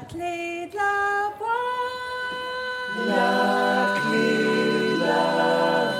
clé de la voix. La clé de la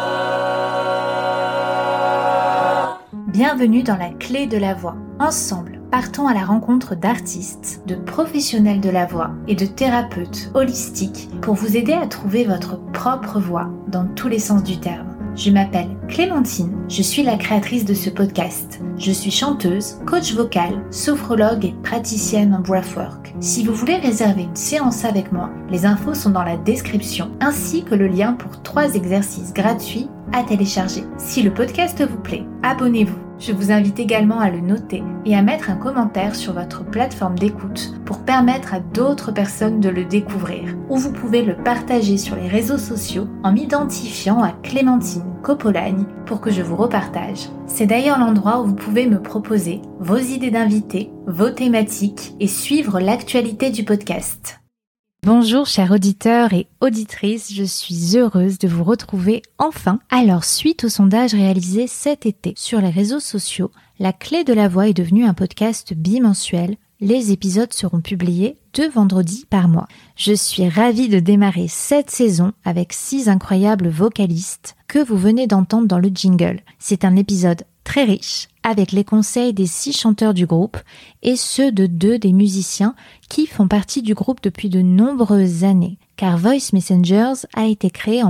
voix. Bienvenue dans la clé de la voix. Ensemble, partons à la rencontre d'artistes, de professionnels de la voix et de thérapeutes holistiques pour vous aider à trouver votre propre voix dans tous les sens du terme. Je m'appelle Clémentine, je suis la créatrice de ce podcast. Je suis chanteuse, coach vocal, sophrologue et praticienne en breathwork. Si vous voulez réserver une séance avec moi, les infos sont dans la description, ainsi que le lien pour 3 exercices gratuits à télécharger. Si le podcast vous plaît, abonnez-vous. Je vous invite également à le noter et à mettre un commentaire sur votre plateforme d'écoute pour permettre à d'autres personnes de le découvrir. Ou vous pouvez le partager sur les réseaux sociaux en m'identifiant à Clémentine Copolagne pour que je vous repartage. C'est d'ailleurs l'endroit où vous pouvez me proposer vos idées d'invités, vos thématiques et suivre l'actualité du podcast. Bonjour chers auditeurs et auditrices, je suis heureuse de vous retrouver enfin. Alors suite au sondage réalisé cet été sur les réseaux sociaux, la clé de la voix est devenue un podcast bimensuel. Les épisodes seront publiés 2 vendredis par mois. Je suis ravie de démarrer cette saison avec 6 incroyables vocalistes que vous venez d'entendre dans le jingle. C'est un épisode très riche, avec les conseils des 6 chanteurs du groupe et ceux de 2 des musiciens qui font partie du groupe depuis de nombreuses années, car Voice Messengers a été créé en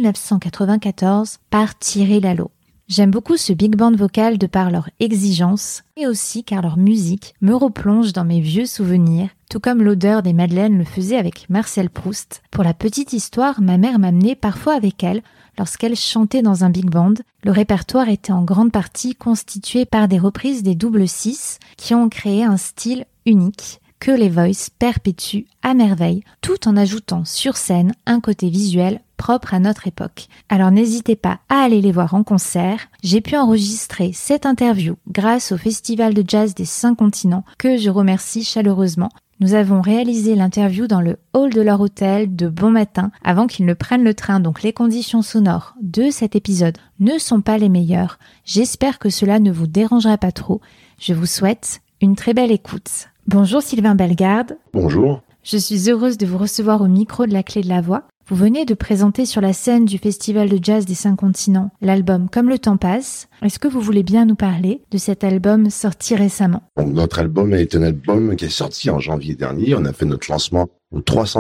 1994 par Thierry Lalo. J'aime beaucoup ce big band vocal de par leur exigence et aussi car leur musique me replonge dans mes vieux souvenirs, tout comme l'odeur des madeleines le faisait avec Marcel Proust. Pour la petite histoire, ma mère m'amenait parfois avec elle lorsqu'elle chantait dans un big band. Le répertoire était en grande partie constitué par des reprises des double 6 qui ont créé un style unique que les Voice perpétuent à merveille, tout en ajoutant sur scène un côté visuel propre à notre époque. Alors n'hésitez pas à aller les voir en concert. J'ai pu enregistrer cette interview grâce au Festival de Jazz des 5 continents que je remercie chaleureusement. Nous avons réalisé l'interview dans le hall de leur hôtel de bon matin avant qu'ils ne prennent le train, donc les conditions sonores de cet épisode ne sont pas les meilleures. J'espère que cela ne vous dérangera pas trop. Je vous souhaite une très belle écoute. Bonjour Sylvain Bellegarde. Bonjour. Je suis heureuse de vous recevoir au micro de la clé de la voix. Vous venez de présenter sur la scène du Festival de Jazz des 5 continents l'album Comme le temps passe. Est-ce que vous voulez bien nous parler de cet album sorti récemment ? Donc, notre album est un album qui est sorti en janvier dernier. On a fait notre lancement au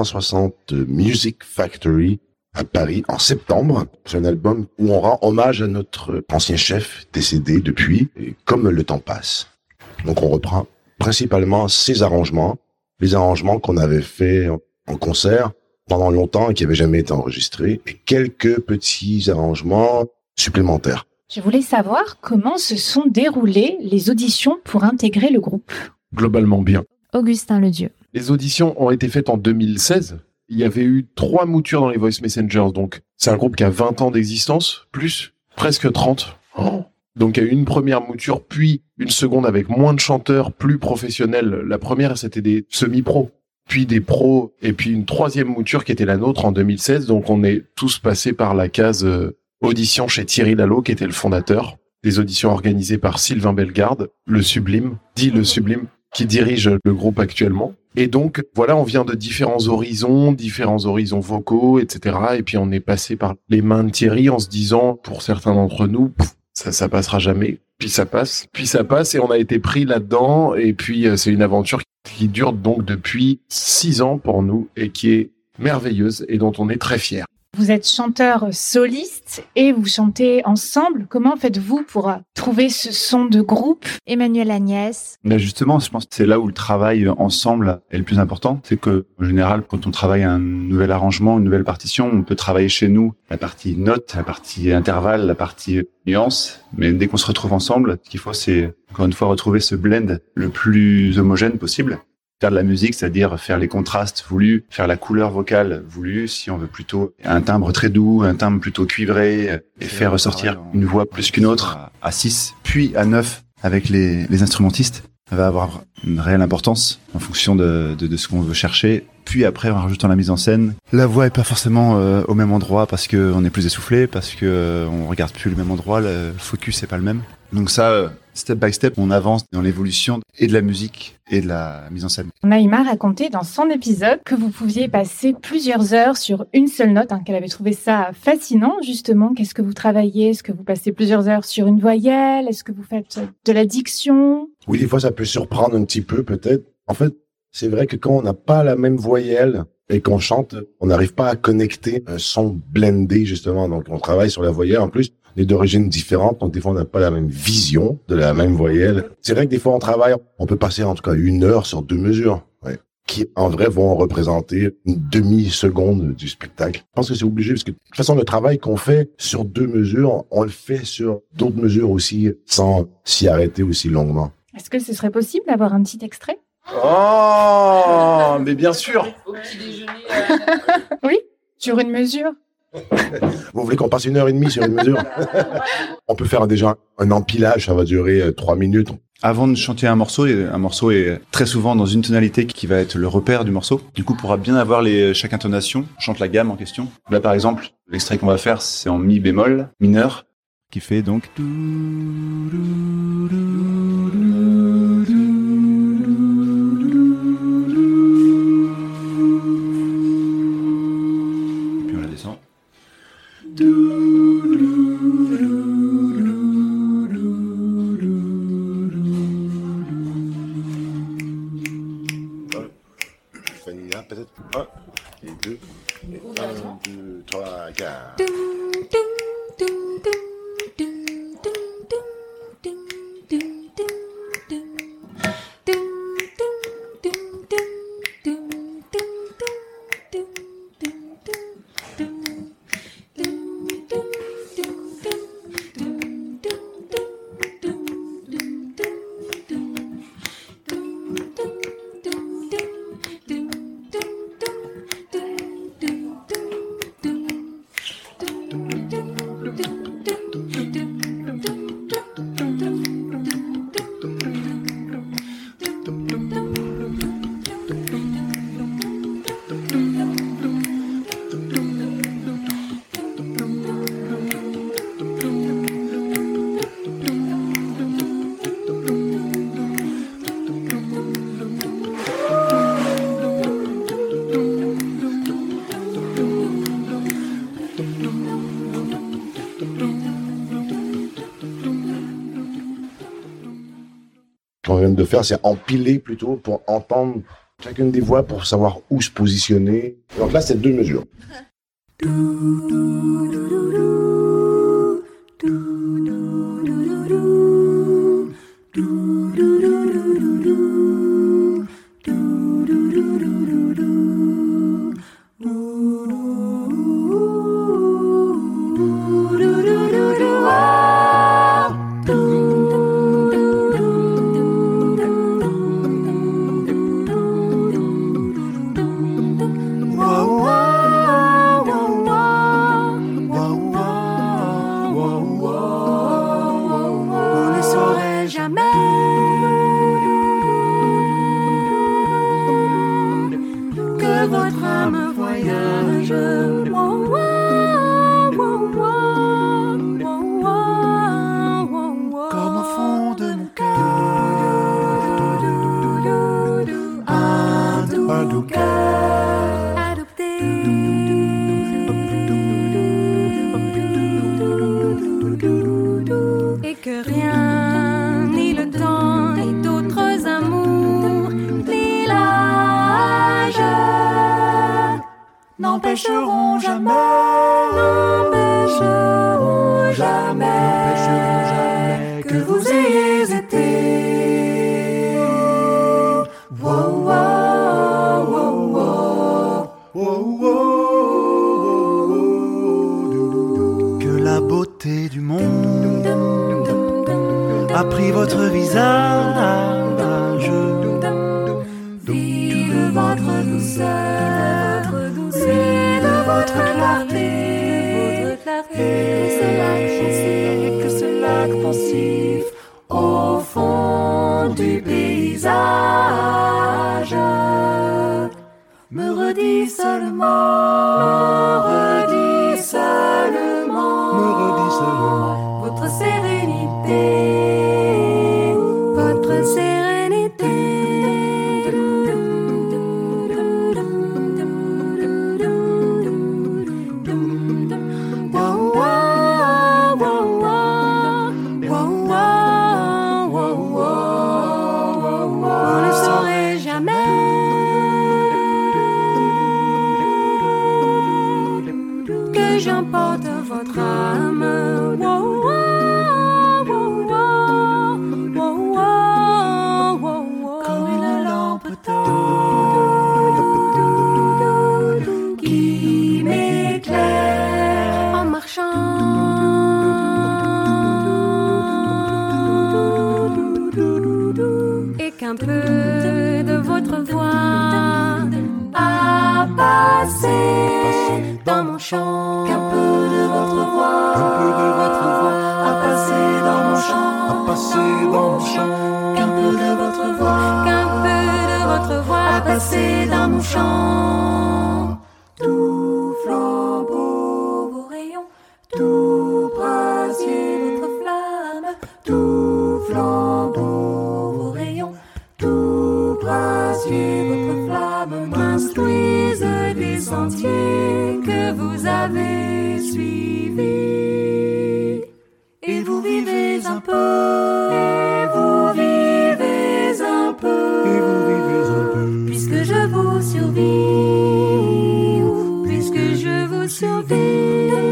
360 Music Factory à Paris en septembre. C'est un album où on rend hommage à notre ancien chef décédé depuis, et Comme le temps passe. Donc on reprend principalement ses arrangements, les arrangements qu'on avait fait en concert pendant longtemps et qui n'avaient jamais été enregistrés, et quelques petits arrangements supplémentaires. Je voulais savoir comment se sont déroulées les auditions pour intégrer le groupe. Globalement bien. Augustin Ledieu. Les auditions ont été faites en 2016. Il y avait eu 3 moutures dans les Voice Messengers, donc c'est un groupe qui a 20 ans d'existence, plus presque 30. Donc il y a eu une première mouture, puis une seconde avec moins de chanteurs, plus professionnels. La première, c'était des semi-pros, puis des pros, et puis une 3e mouture qui était la nôtre en 2016. Donc on est tous passés par la case audition chez Thierry Lalo, qui était le fondateur. Des auditions organisées par Sylvain Bellegarde, le Sublime, qui dirige le groupe actuellement. Et donc, voilà, on vient de différents horizons vocaux, etc. Et puis on est passé par les mains de Thierry en se disant, pour certains d'entre nous, ça passera jamais. Puis ça passe, et on a été pris là-dedans. Et puis c'est une aventure qui dure donc depuis 6 ans pour nous et qui est merveilleuse et dont on est très fiers. Vous êtes chanteur soliste et vous chantez ensemble. Comment faites-vous pour trouver ce son de groupe ? Emmanuel Agnès. Là justement, je pense que c'est là où le travail ensemble est le plus important. C'est que, en général, quand on travaille un nouvel arrangement, une nouvelle partition, on peut travailler chez nous la partie note, la partie intervalle, la partie nuance. Mais dès qu'on se retrouve ensemble, ce qu'il faut, c'est encore une fois retrouver ce blend le plus homogène possible. Faire de la musique, c'est-à-dire faire les contrastes voulus, faire la couleur vocale voulue, si on veut plutôt un timbre très doux, un timbre plutôt cuivré, et faire ressortir une voix plus qu'une autre à 6, puis à 9 avec les instrumentistes. Ça va avoir une réelle importance en fonction de ce qu'on veut chercher. Puis après, en rajoutant la mise en scène, la voix est pas forcément au même endroit parce que on est plus essoufflé, parce que on regarde plus le même endroit, le focus est pas le même. Donc ça, step by step, on avance dans l'évolution et de la musique et de la mise en scène. Naïma racontait dans son épisode que vous pouviez passer plusieurs heures sur une seule note, qu'elle avait trouvé ça fascinant, justement. Qu'est-ce que vous travaillez? Est-ce que vous passez plusieurs heures sur une voyelle? Est-ce que vous faites de la diction? Oui, des fois, ça peut surprendre un petit peu, peut-être. En fait, c'est vrai que quand on n'a pas la même voyelle et qu'on chante, on n'arrive pas à connecter un son blendé, justement. Donc, on travaille sur la voyelle. En plus, on est d'origines différentes, donc des fois, on n'a pas la même vision de la même voyelle. C'est vrai que des fois, on travaille, on peut passer en tout cas 1 heure sur 2 mesures, ouais, qui, en vrai, vont représenter une demi-seconde du spectacle. Je pense que c'est obligé, parce que de toute façon, le travail qu'on fait sur 2 mesures, on le fait sur d'autres mesures aussi, sans s'y arrêter aussi longuement. Est-ce que ce serait possible d'avoir un petit extrait? Oh, mais bien sûr. Au petit déjeuner. Oui, sur une mesure. Vous voulez qu'on passe 1h30 sur une mesure? On peut faire déjà un empilage, ça va durer 3 minutes. Avant de chanter un morceau est très souvent dans une tonalité qui va être le repère du morceau. Du coup, pour bien avoir chaque intonation, on chante la gamme en question. Là, par exemple, l'extrait qu'on va faire, c'est en mi bémol mineur, qui fait donc... Puis on la descend. Fanny, peut-être 1 et 2, et 1, 2, 3, 4. Qu'on vient de faire, c'est empiler plutôt pour entendre chacune des voix pour savoir où se positionner. Donc là, c'est 2 mesures. Et que rien, ni le temps, ni d'autres amours, ni l'âge n'empêcheront jamais que vous ayez été. Wow, wow, wow, wow, wow, wow. Que la beauté du monde a pris votre visage. Vive votre douceur, et de votre clarté, que ce lac pensif au fond du paysage me redit seulement votre sérénité. passer dans mon chant. Qu'un peu de votre voix a passé dans mon chant. Tout flambeau vos rayons, tout brasier votre flamme, tout flambeau vos rayons, tout brasier votre flamme m'instruise des sentiers que vous avez suivis. Et vous vivez un peu, et vous vivez un peu, Et vous vivez un peu. puisque je vous survis, puisque je vous survis.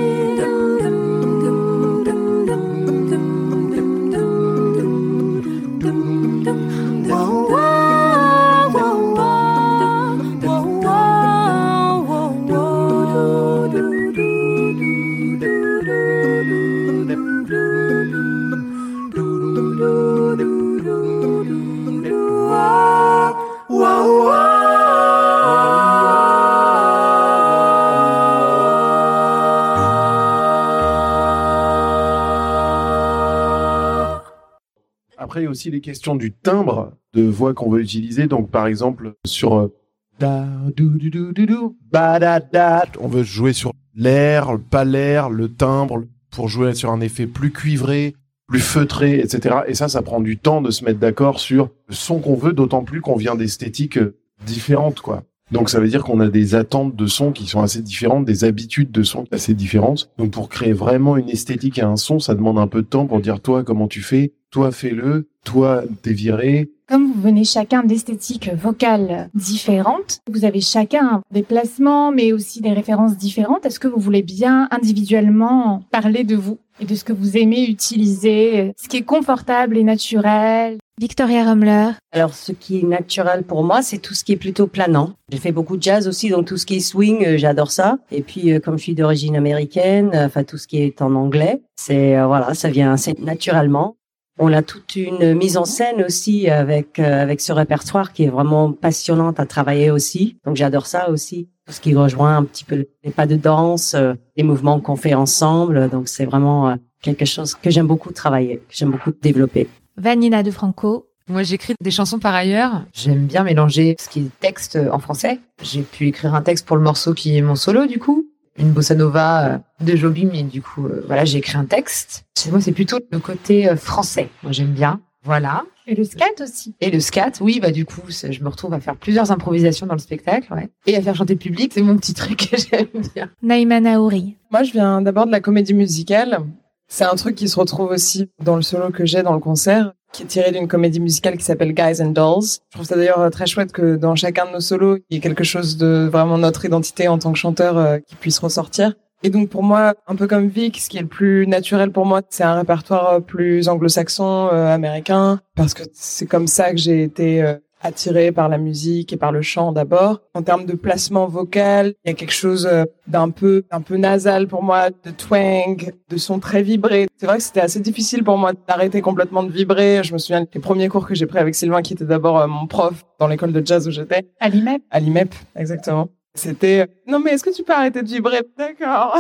Après, il y a aussi les questions du timbre de voix qu'on veut utiliser. Donc, par exemple, sur da, dou, dou, dou, dou, dou, ba, da, da, on veut jouer sur l'air, pas l'air, le timbre, pour jouer sur un effet plus cuivré, plus feutré, etc. Et ça prend du temps de se mettre d'accord sur le son qu'on veut, d'autant plus qu'on vient d'esthétiques différentes, quoi. Donc, ça veut dire qu'on a des attentes de son qui sont assez différentes, des habitudes de son assez différentes. Donc, pour créer vraiment une esthétique et un son, ça demande un peu de temps pour dire, toi, comment tu fais? Toi, fais-le. Toi, t'es viré. Comme vous venez chacun d'esthétiques vocales différentes, vous avez chacun des placements, mais aussi des références différentes. Est-ce que vous voulez bien individuellement parler de vous et de ce que vous aimez utiliser, ce qui est confortable et naturel? Victoria Rummler. Alors, ce qui est naturel pour moi, c'est tout ce qui est plutôt planant. J'ai fait beaucoup de jazz aussi, donc tout ce qui est swing, j'adore ça. Et puis, comme je suis d'origine américaine, tout ce qui est en anglais, c'est voilà, ça vient assez naturellement. On a toute une mise en scène aussi avec ce répertoire qui est vraiment passionnante à travailler aussi. Donc, j'adore ça aussi. Tout ce qui rejoint un petit peu les pas de danse, les mouvements qu'on fait ensemble. Donc, c'est vraiment quelque chose que j'aime beaucoup travailler, que j'aime beaucoup développer. Vanina De Franco. Moi, j'écris des chansons par ailleurs. J'aime bien mélanger ce qui est texte en français. J'ai pu écrire un texte pour le morceau qui est mon solo, du coup. Une bossa nova de Jobim, mais du coup, voilà, j'ai écrit un texte. Chez moi, c'est plutôt le côté français. Moi, j'aime bien. Voilà. Et le scat aussi. Et le scat, oui, du coup, je me retrouve à faire plusieurs improvisations dans le spectacle, ouais. Et à faire chanter le public, c'est mon petit truc que j'aime bien. Naïma Naouri. Moi, je viens d'abord de la comédie musicale. C'est un truc qui se retrouve aussi dans le solo que j'ai dans le concert, qui est tiré d'une comédie musicale qui s'appelle Guys and Dolls. Je trouve ça d'ailleurs très chouette que dans chacun de nos solos, il y ait quelque chose de vraiment notre identité en tant que chanteur qui puisse ressortir. Et donc pour moi, un peu comme Vic, ce qui est le plus naturel pour moi, c'est un répertoire plus anglo-saxon, américain, parce que c'est comme ça que j'ai été attirée par la musique et par le chant d'abord. En termes de placement vocal, il y a quelque chose d'un peu nasal pour moi, de twang, de son très vibré. C'est vrai que c'était assez difficile pour moi d'arrêter complètement de vibrer. Je me souviens des premiers cours que j'ai pris avec Sylvain, qui était d'abord mon prof dans l'école de jazz où j'étais. À l'IMEP. À l'IMEP, exactement. C'était « Non mais est-ce que tu peux arrêter de vibrer ?» D'accord.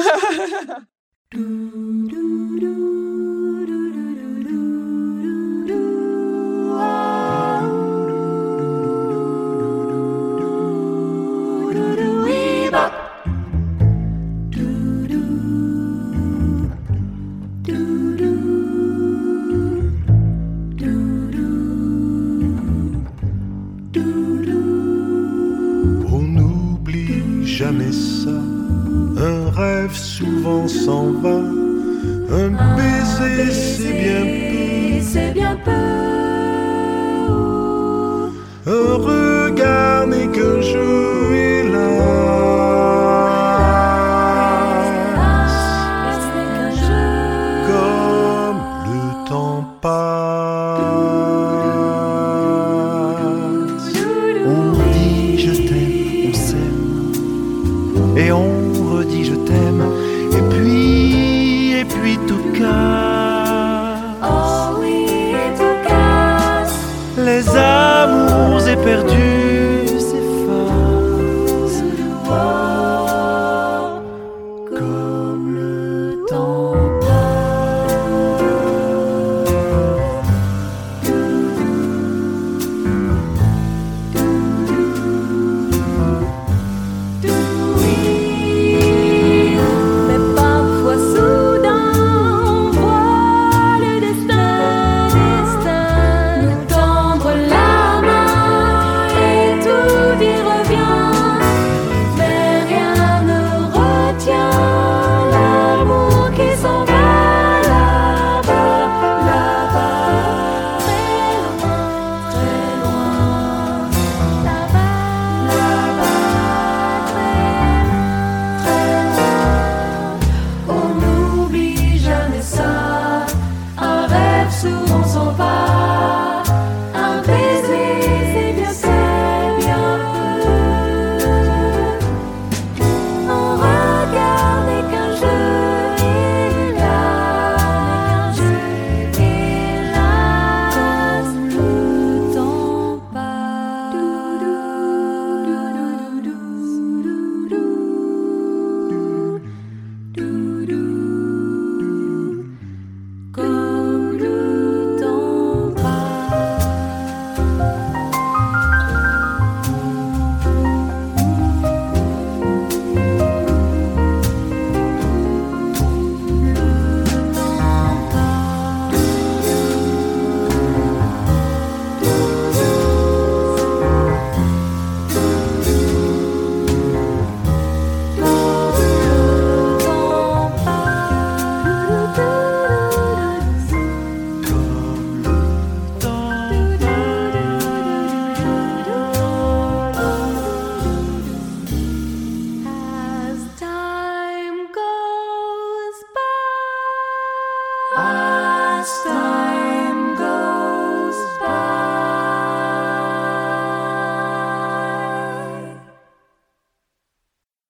Jamais ça, un rêve souvent s'en va, un baiser c'est bien peu, un regard n'est qu'un jeu hélas, comme le temps passe, on dit je t'aime, on s'aime. Et on redit je t'aime, et puis tout casse. Oh oui, tout casse. Les amours éperdus s'effacent.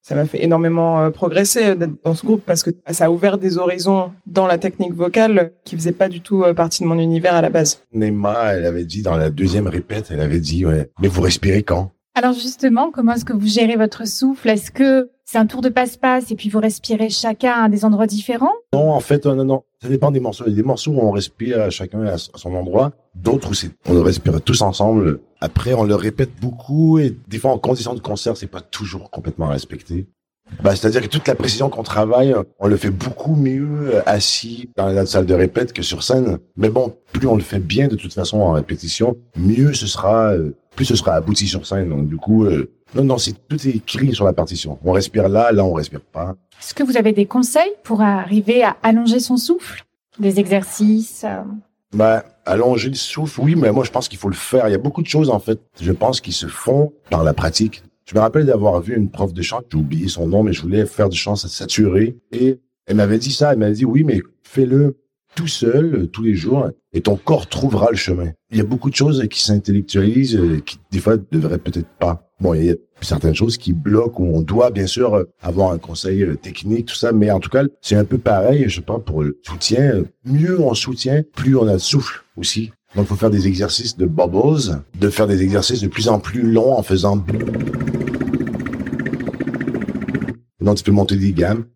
Ça m'a fait énormément progresser d'être dans ce groupe parce que ça a ouvert des horizons dans la technique vocale qui faisaient pas du tout partie de mon univers à la base. Neema, elle avait dit dans la deuxième répète, elle avait dit, ouais, mais vous respirez quand? Alors justement, comment est-ce que vous gérez votre souffle? Est-ce que c'est un tour de passe-passe et puis vous respirez chacun à des endroits différents? Non, en fait, non. Ça dépend des morceaux. Il y a des morceaux où on respire chacun à son endroit. D'autres où on respire tous ensemble. Après, on le répète beaucoup et des fois, en condition de concert, c'est pas toujours complètement respecté. C'est-à-dire que toute la précision qu'on travaille, on le fait beaucoup mieux assis dans la salle de répète que sur scène. Mais bon, plus on le fait bien de toute façon en répétition, mieux ce sera, plus ce sera abouti sur scène. Donc du coup, non, tout est écrit sur la partition. On respire là, on respire pas. Est-ce que vous avez des conseils pour arriver à allonger son souffle? Des exercices Allonger le souffle, oui, mais moi je pense qu'il faut le faire. Il y a beaucoup de choses en fait, je pense, qui se font par la pratique. Je me rappelle d'avoir vu une prof de chant, j'ai oublié son nom, mais je voulais faire du chant saturé. Et elle m'avait dit ça, elle m'avait dit, oui, mais fais-le tout seul, tous les jours, et ton corps trouvera le chemin. Il y a beaucoup de choses qui s'intellectualisent, qui des fois ne devraient peut-être pas. Bon, il y a certaines choses qui bloquent, où on doit bien sûr avoir un conseil technique, tout ça, mais en tout cas, c'est un peu pareil, je pense, pour le soutien. Mieux on soutient, plus on a de souffle aussi. Donc, il faut faire des exercices de bubbles, de faire des exercices de plus en plus longs en faisant... Donc, tu peux monter des gammes.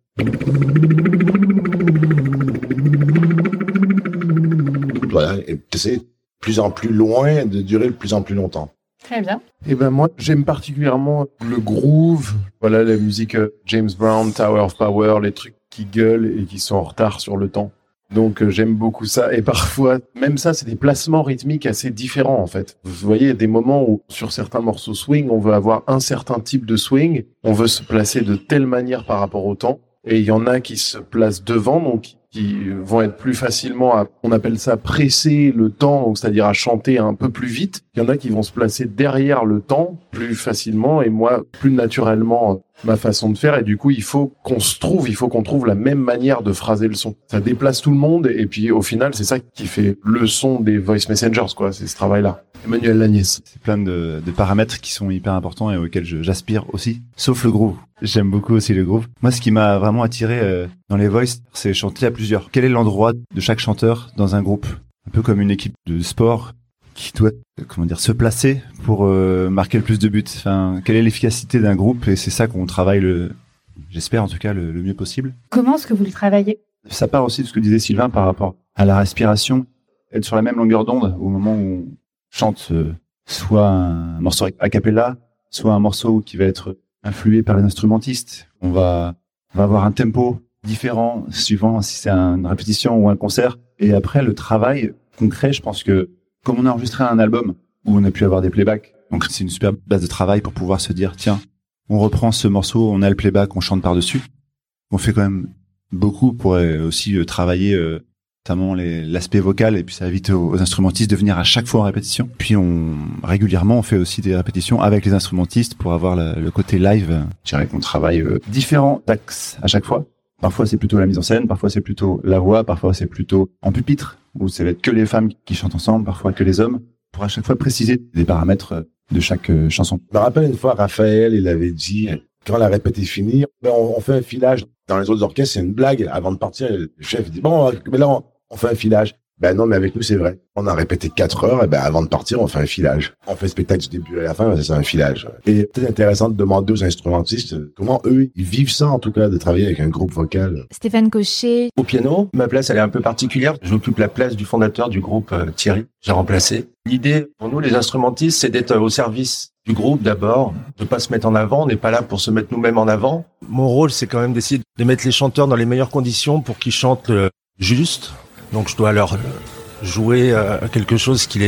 Voilà, et tu sais, plus en plus loin, de durer de plus en plus longtemps. Très bien. Et moi, j'aime particulièrement le groove. Voilà, la musique James Brown, Tower of Power, les trucs qui gueulent et qui sont en retard sur le temps. Donc j'aime beaucoup ça, et parfois même ça, c'est des placements rythmiques assez différents en fait. Vous voyez, il y a des moments où sur certains morceaux swing, on veut avoir un certain type de swing, on veut se placer de telle manière par rapport au temps, et il y en a qui se placent devant, donc qui vont être plus facilement on appelle ça presser le temps, donc c'est-à-dire à chanter un peu plus vite. Il y en a qui vont se placer derrière le temps plus facilement, et moi plus naturellement ma façon de faire, et du coup il faut qu'on trouve la même manière de phraser le son. Ça déplace tout le monde, et puis au final c'est ça qui fait le son des voice messengers, quoi. C'est ce travail-là. Emmanuel Lagnès. C'est plein de paramètres qui sont hyper importants et auxquels j'aspire aussi, sauf le groove. J'aime beaucoup aussi le groove. Moi, ce qui m'a vraiment attiré dans les voices, c'est chanter à plusieurs. Quel est l'endroit de chaque chanteur dans un groupe? Un peu comme une équipe de sport qui doit, se placer pour marquer le plus de buts. Enfin, quelle est l'efficacité d'un groupe? Et c'est ça qu'on travaille j'espère en tout cas, le mieux possible. Comment est-ce que vous le travaillez? Ça part aussi de ce que disait Sylvain par rapport à la respiration. Être sur la même longueur d'onde au moment où on chante soit un morceau a cappella, soit un morceau qui va être influé par les instrumentistes. On va avoir un tempo différent suivant si c'est une répétition ou un concert. Et après, le travail concret, je pense que comme on a enregistré un album où on a pu avoir des playbacks, donc c'est une super base de travail pour pouvoir se dire, tiens, on reprend ce morceau, on a le playback, on chante par-dessus. On fait quand même beaucoup pour aussi travailler notamment l'aspect vocal, et puis ça évite aux instrumentistes de venir à chaque fois en répétition. Puis régulièrement on fait aussi des répétitions avec les instrumentistes pour avoir le côté live. Je dirais qu'on travaille différents axes à chaque fois. Parfois c'est plutôt la mise en scène, parfois c'est plutôt la voix, parfois c'est plutôt en pupitre, où ça va être que les femmes qui chantent ensemble, parfois que les hommes, pour à chaque fois préciser des paramètres de chaque chanson. Je me rappelle une fois, Raphaël, il avait dit, quand la répète est finie, on fait un filage. Dans les autres orchestres, c'est une blague. Avant de partir, le chef dit, bon, mais là, on fait un filage. Ben non, mais avec nous, c'est vrai. On a répété 4 heures, et avant de partir, on fait un filage. On fait le spectacle du début à la fin, c'est un filage. Et c'est intéressant de demander aux instrumentistes comment eux, ils vivent ça, en tout cas, de travailler avec un groupe vocal. Stéphane Cochet. Au piano, ma place, elle est un peu particulière. J'occupe la place du fondateur du groupe, Thierry. J'ai remplacé. L'idée, pour nous, les instrumentistes, c'est d'être au service du groupe d'abord, de pas se mettre en avant. On n'est pas là pour se mettre nous-mêmes en avant. Mon rôle, c'est quand même d'essayer de mettre les chanteurs dans les meilleures conditions pour qu'ils chantent juste. Donc je dois leur jouer quelque chose qui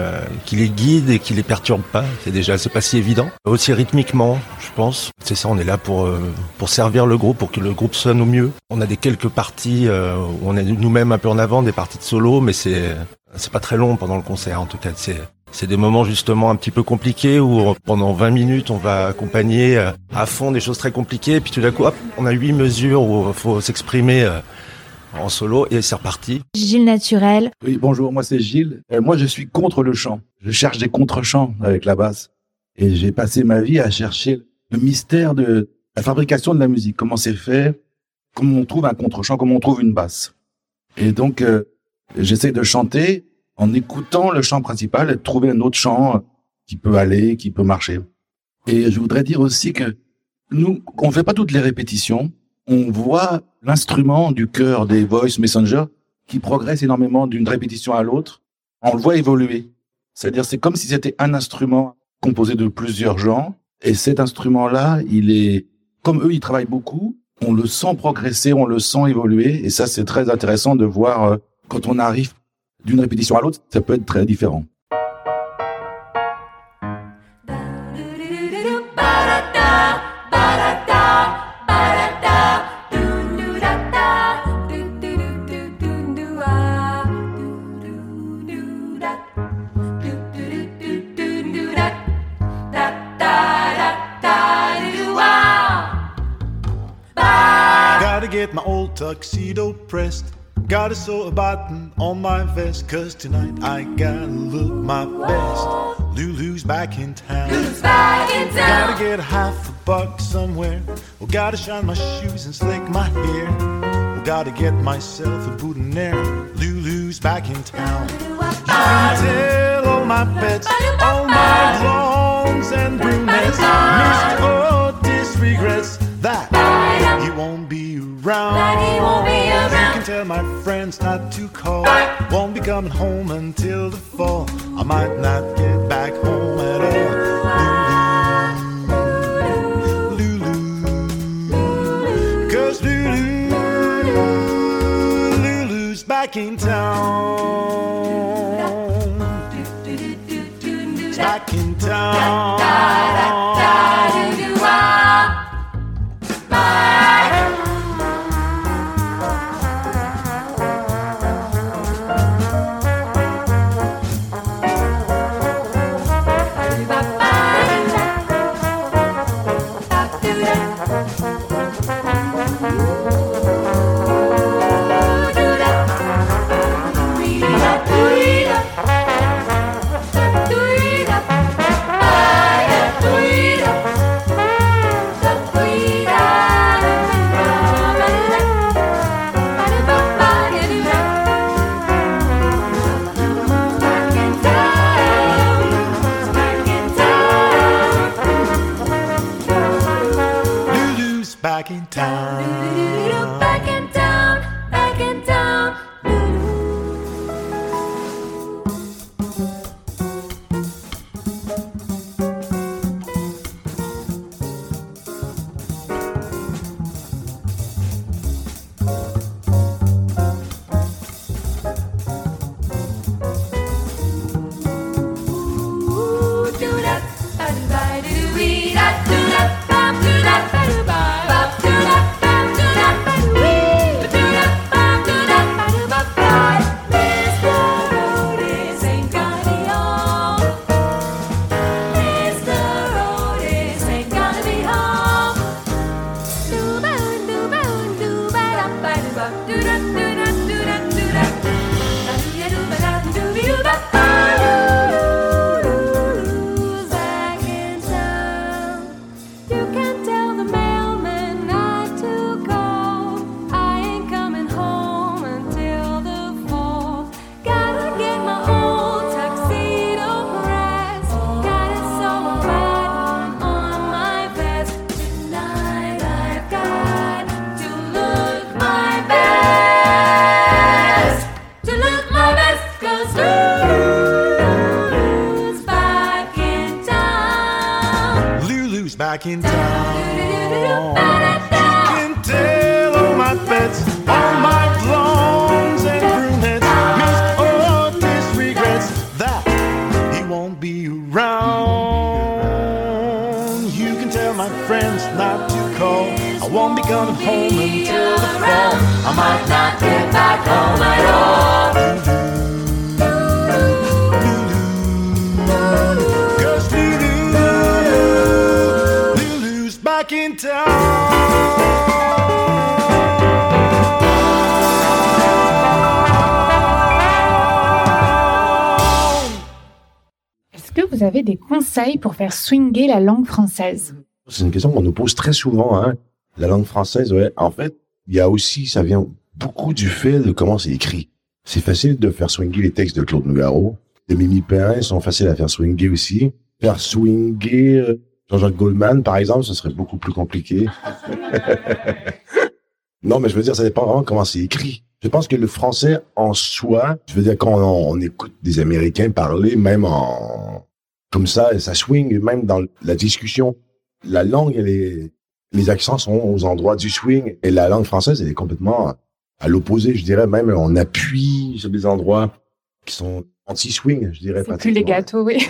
les guide et qui les perturbe pas. C'est pas si évident. Aussi rythmiquement, je pense. C'est ça, on est là pour servir le groupe, pour que le groupe sonne au mieux. On a quelques parties où on est nous-mêmes un peu en avant, des parties de solo, mais c'est pas très long pendant le concert en tout cas. C'est des moments justement un petit peu compliqués où pendant 20 minutes on va accompagner à fond des choses très compliquées, et puis tout d'un coup hop, on a 8 mesures où il faut s'exprimer en solo, et c'est reparti. Gilles Naturel. Oui, bonjour, moi c'est Gilles. Moi je suis contre le chant. Je cherche des contre-chants avec la basse. Et j'ai passé ma vie à chercher le mystère de la fabrication de la musique, comment c'est fait, comment on trouve un contre-champ, comment on trouve une basse. Et donc, j'essaie de chanter en écoutant le chant principal et de trouver un autre chant qui peut aller, qui peut marcher. Et je voudrais dire aussi que nous, on fait pas toutes les répétitions. On voit l'instrument du cœur des Voice Messenger qui progresse énormément d'une répétition à l'autre. On le voit évoluer. C'est-à-dire, c'est comme si c'était un instrument composé de plusieurs gens. Et cet instrument-là, il est, comme eux, ils travaillent beaucoup. On le sent progresser, on le sent évoluer. Et ça, c'est très intéressant de voir quand on arrive d'une répétition à l'autre, ça peut être très différent. Gotta get my old tuxedo pressed. Gotta sew a button on my vest, 'cause tonight I gotta look my best. Lulu's back in town. Lulu's back in town. Gotta get $50 somewhere. Well, gotta shine my shoes and slick my hair. Well, gotta get myself a boutonniere. Lulu's back in town. You can tell all my pets, all my blondes and brunettes. Mr. Otis regrets that he won't be around. You can tell my friends not to call. Won't be coming home until the fall. I might not get back home at all. Lulu, 'cause Lulu's back in town. Back in town. Back in town. Back in town. Back in town. Back in town. You can tell all my pets, all my blondes and brunettes. Miss Otis regrets that he won't be around. You can tell my friends not to call. I won't be coming home until the fall. I might not get back home at all. Back in town. Est-ce que vous avez des conseils pour faire swinger la langue française ? C'est une question qu'on nous pose très souvent, hein. La langue française, ouais. En fait, il y a aussi, ça vient beaucoup du fait de comment c'est écrit. C'est facile de faire swinguer les textes de Claude Nougaro. De Mimi Perrin sont faciles à faire swinguer aussi. Faire swinguer Jean-Jacques Goldman, par exemple, ce serait beaucoup plus compliqué. Non, mais je veux dire, ça dépend vraiment comment c'est écrit. Je pense que le français en soi, je veux dire, quand on écoute des Américains parler, même comme ça swing, même dans la discussion, la langue, les accents sont aux endroits du swing, et la langue française, elle est complètement à l'opposé, je dirais, même on appuie sur des endroits qui sont anti-swing, je dirais. C'est plus les gâteaux, oui.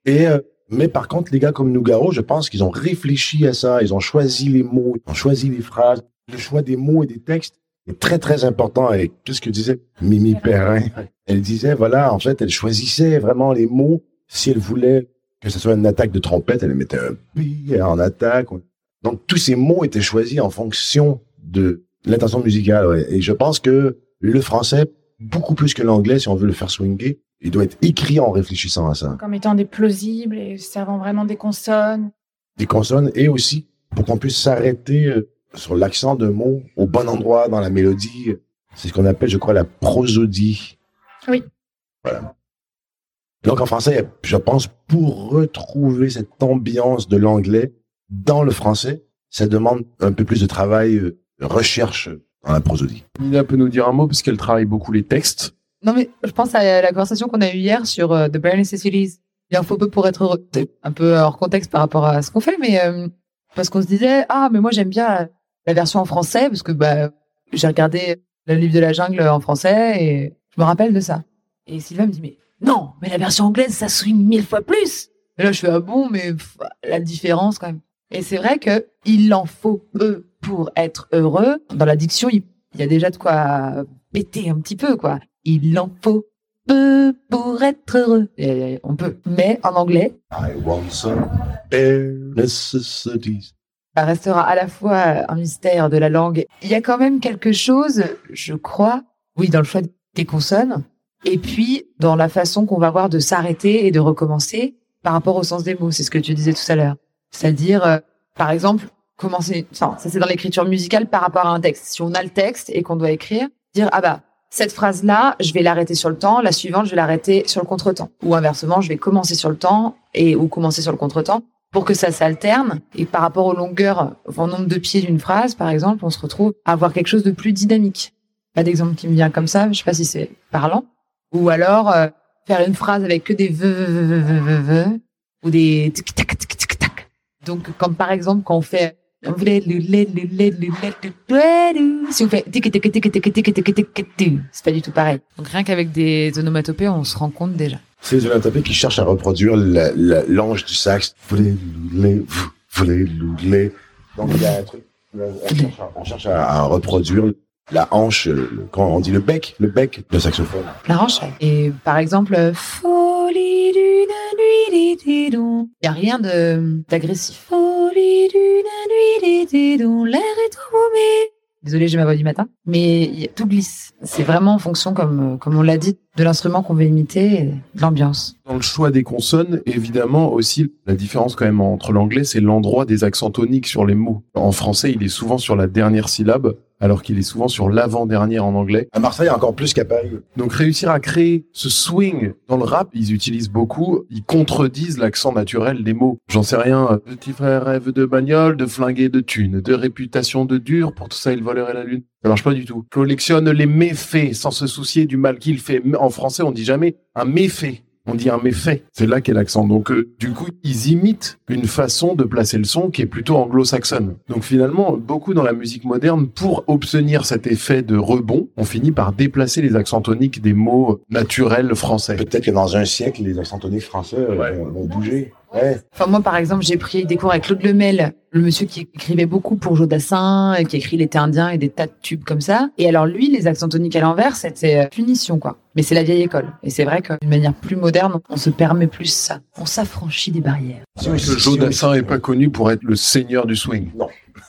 Mais par contre, les gars comme Nougaro, je pense qu'ils ont réfléchi à ça, ils ont choisi les mots, ils ont choisi les phrases. Le choix des mots et des textes est très, très important. Et tout ce que disait Mimi Perrin, elle disait, voilà, en fait, elle choisissait vraiment les mots. Si elle voulait que ce soit une attaque de trompette, elle mettait un pi en attaque. Donc, tous ces mots étaient choisis en fonction de l'intention musicale. Ouais. Et je pense que le français, beaucoup plus que l'anglais, si on veut le faire swinguer, il doit être écrit en réfléchissant à ça. Comme étant des plausibles et servant vraiment des consonnes. Des consonnes, et aussi pour qu'on puisse s'arrêter sur l'accent d'un mot au bon endroit dans la mélodie. C'est ce qu'on appelle, je crois, la prosodie. Oui. Voilà. Donc en français, je pense, pour retrouver cette ambiance de l'anglais dans le français, ça demande un peu plus de travail, de recherche dans la prosodie. Nina peut nous dire un mot parce qu'elle travaille beaucoup les textes. Non, mais je pense à la conversation qu'on a eue hier sur The Bare Necessities. Il en faut peu pour être heureux. C'est un peu hors contexte par rapport à ce qu'on fait, mais parce qu'on se disait, mais moi j'aime bien la version en français parce que j'ai regardé le livre de la jungle en français et je me rappelle de ça. Et Sylvain me dit, mais la version anglaise, ça swing 1000 fois plus. Et là, je fais, bon, mais la différence quand même. Et c'est vrai que il en faut peu pour être heureux. Dans la diction, il y a déjà de quoi péter un petit peu, quoi. Il en faut peu pour être heureux. Et on peut. Mais en anglais, I want some bare necessities. Ça restera à la fois un mystère de la langue. Il y a quand même quelque chose, je crois, oui, dans le choix des consonnes, et puis dans la façon qu'on va avoir de s'arrêter et de recommencer par rapport au sens des mots. C'est ce que tu disais tout à l'heure. C'est-à-dire, par exemple, commencer, ça c'est dans l'écriture musicale par rapport à un texte. Si on a le texte et qu'on doit écrire, dire, cette phrase-là, je vais l'arrêter sur le temps, la suivante, je vais l'arrêter sur le contretemps. Ou inversement, je vais commencer sur le temps ou commencer sur le contretemps pour que ça s'alterne. Et par rapport aux longueurs, au nombre de pieds d'une phrase, par exemple, on se retrouve à avoir quelque chose de plus dynamique. Pas d'exemple qui me vient comme ça, je sais pas si c'est parlant. Ou alors, faire une phrase avec que des ou des tic-tac, tic-tac. Donc, comme par exemple, quand on fait si on fait c'est pas du tout pareil. Donc rien qu'avec des onomatopées, on se rend compte déjà. C'est les onomatopées qui cherchent à reproduire l'ange du sax. Donc il y a un truc. On cherche à reproduire la hanche, quand on dit le bec de saxophone. La hanche. Et par exemple, folie d'une nuit d'été dont il y a rien d'agressif. Folie d'une nuit d'été dont l'air est trop mauvais. Désolée, j'ai ma voix du matin, mais tout glisse. C'est vraiment en fonction, comme on l'a dit, de l'instrument qu'on veut imiter et de l'ambiance. Dans le choix des consonnes, évidemment aussi, la différence quand même entre l'anglais, c'est l'endroit des accents toniques sur les mots. En français, il est souvent sur la dernière syllabe, alors qu'il est souvent sur l'avant-dernière en anglais. À Marseille, encore plus qu'à Paris. Donc réussir à créer ce swing dans le rap, ils utilisent beaucoup, ils contredisent l'accent naturel des mots. J'en sais rien, petit frère rêve de bagnole, de flinguer de thunes, de réputation de dur, pour tout ça il volerait la lune. Ça marche pas du tout. Collectionne les méfaits sans se soucier du mal qu'il fait. En français, on dit jamais un méfait. On dit un méfait. C'est là qu'est l'accent. Donc, du coup, ils imitent une façon de placer le son qui est plutôt anglo-saxonne. Donc, finalement, beaucoup dans la musique moderne, pour obtenir cet effet de rebond, on finit par déplacer les accents toniques des mots naturels français. Peut-être que dans un siècle, les accents toniques français vont bouger. Ouais. Enfin, moi, par exemple, j'ai pris des cours avec Claude Lemel, le monsieur qui écrivait beaucoup pour Jodassin, qui écrit L'été indien et des tas de tubes comme ça. Et alors, lui, les accents toniques à l'envers, c'était punition, quoi. Mais c'est la vieille école. Et c'est vrai qu'une manière plus moderne, on se permet plus ça. On s'affranchit des barrières. Jodassin est pas connu pour être le seigneur du swing. Non.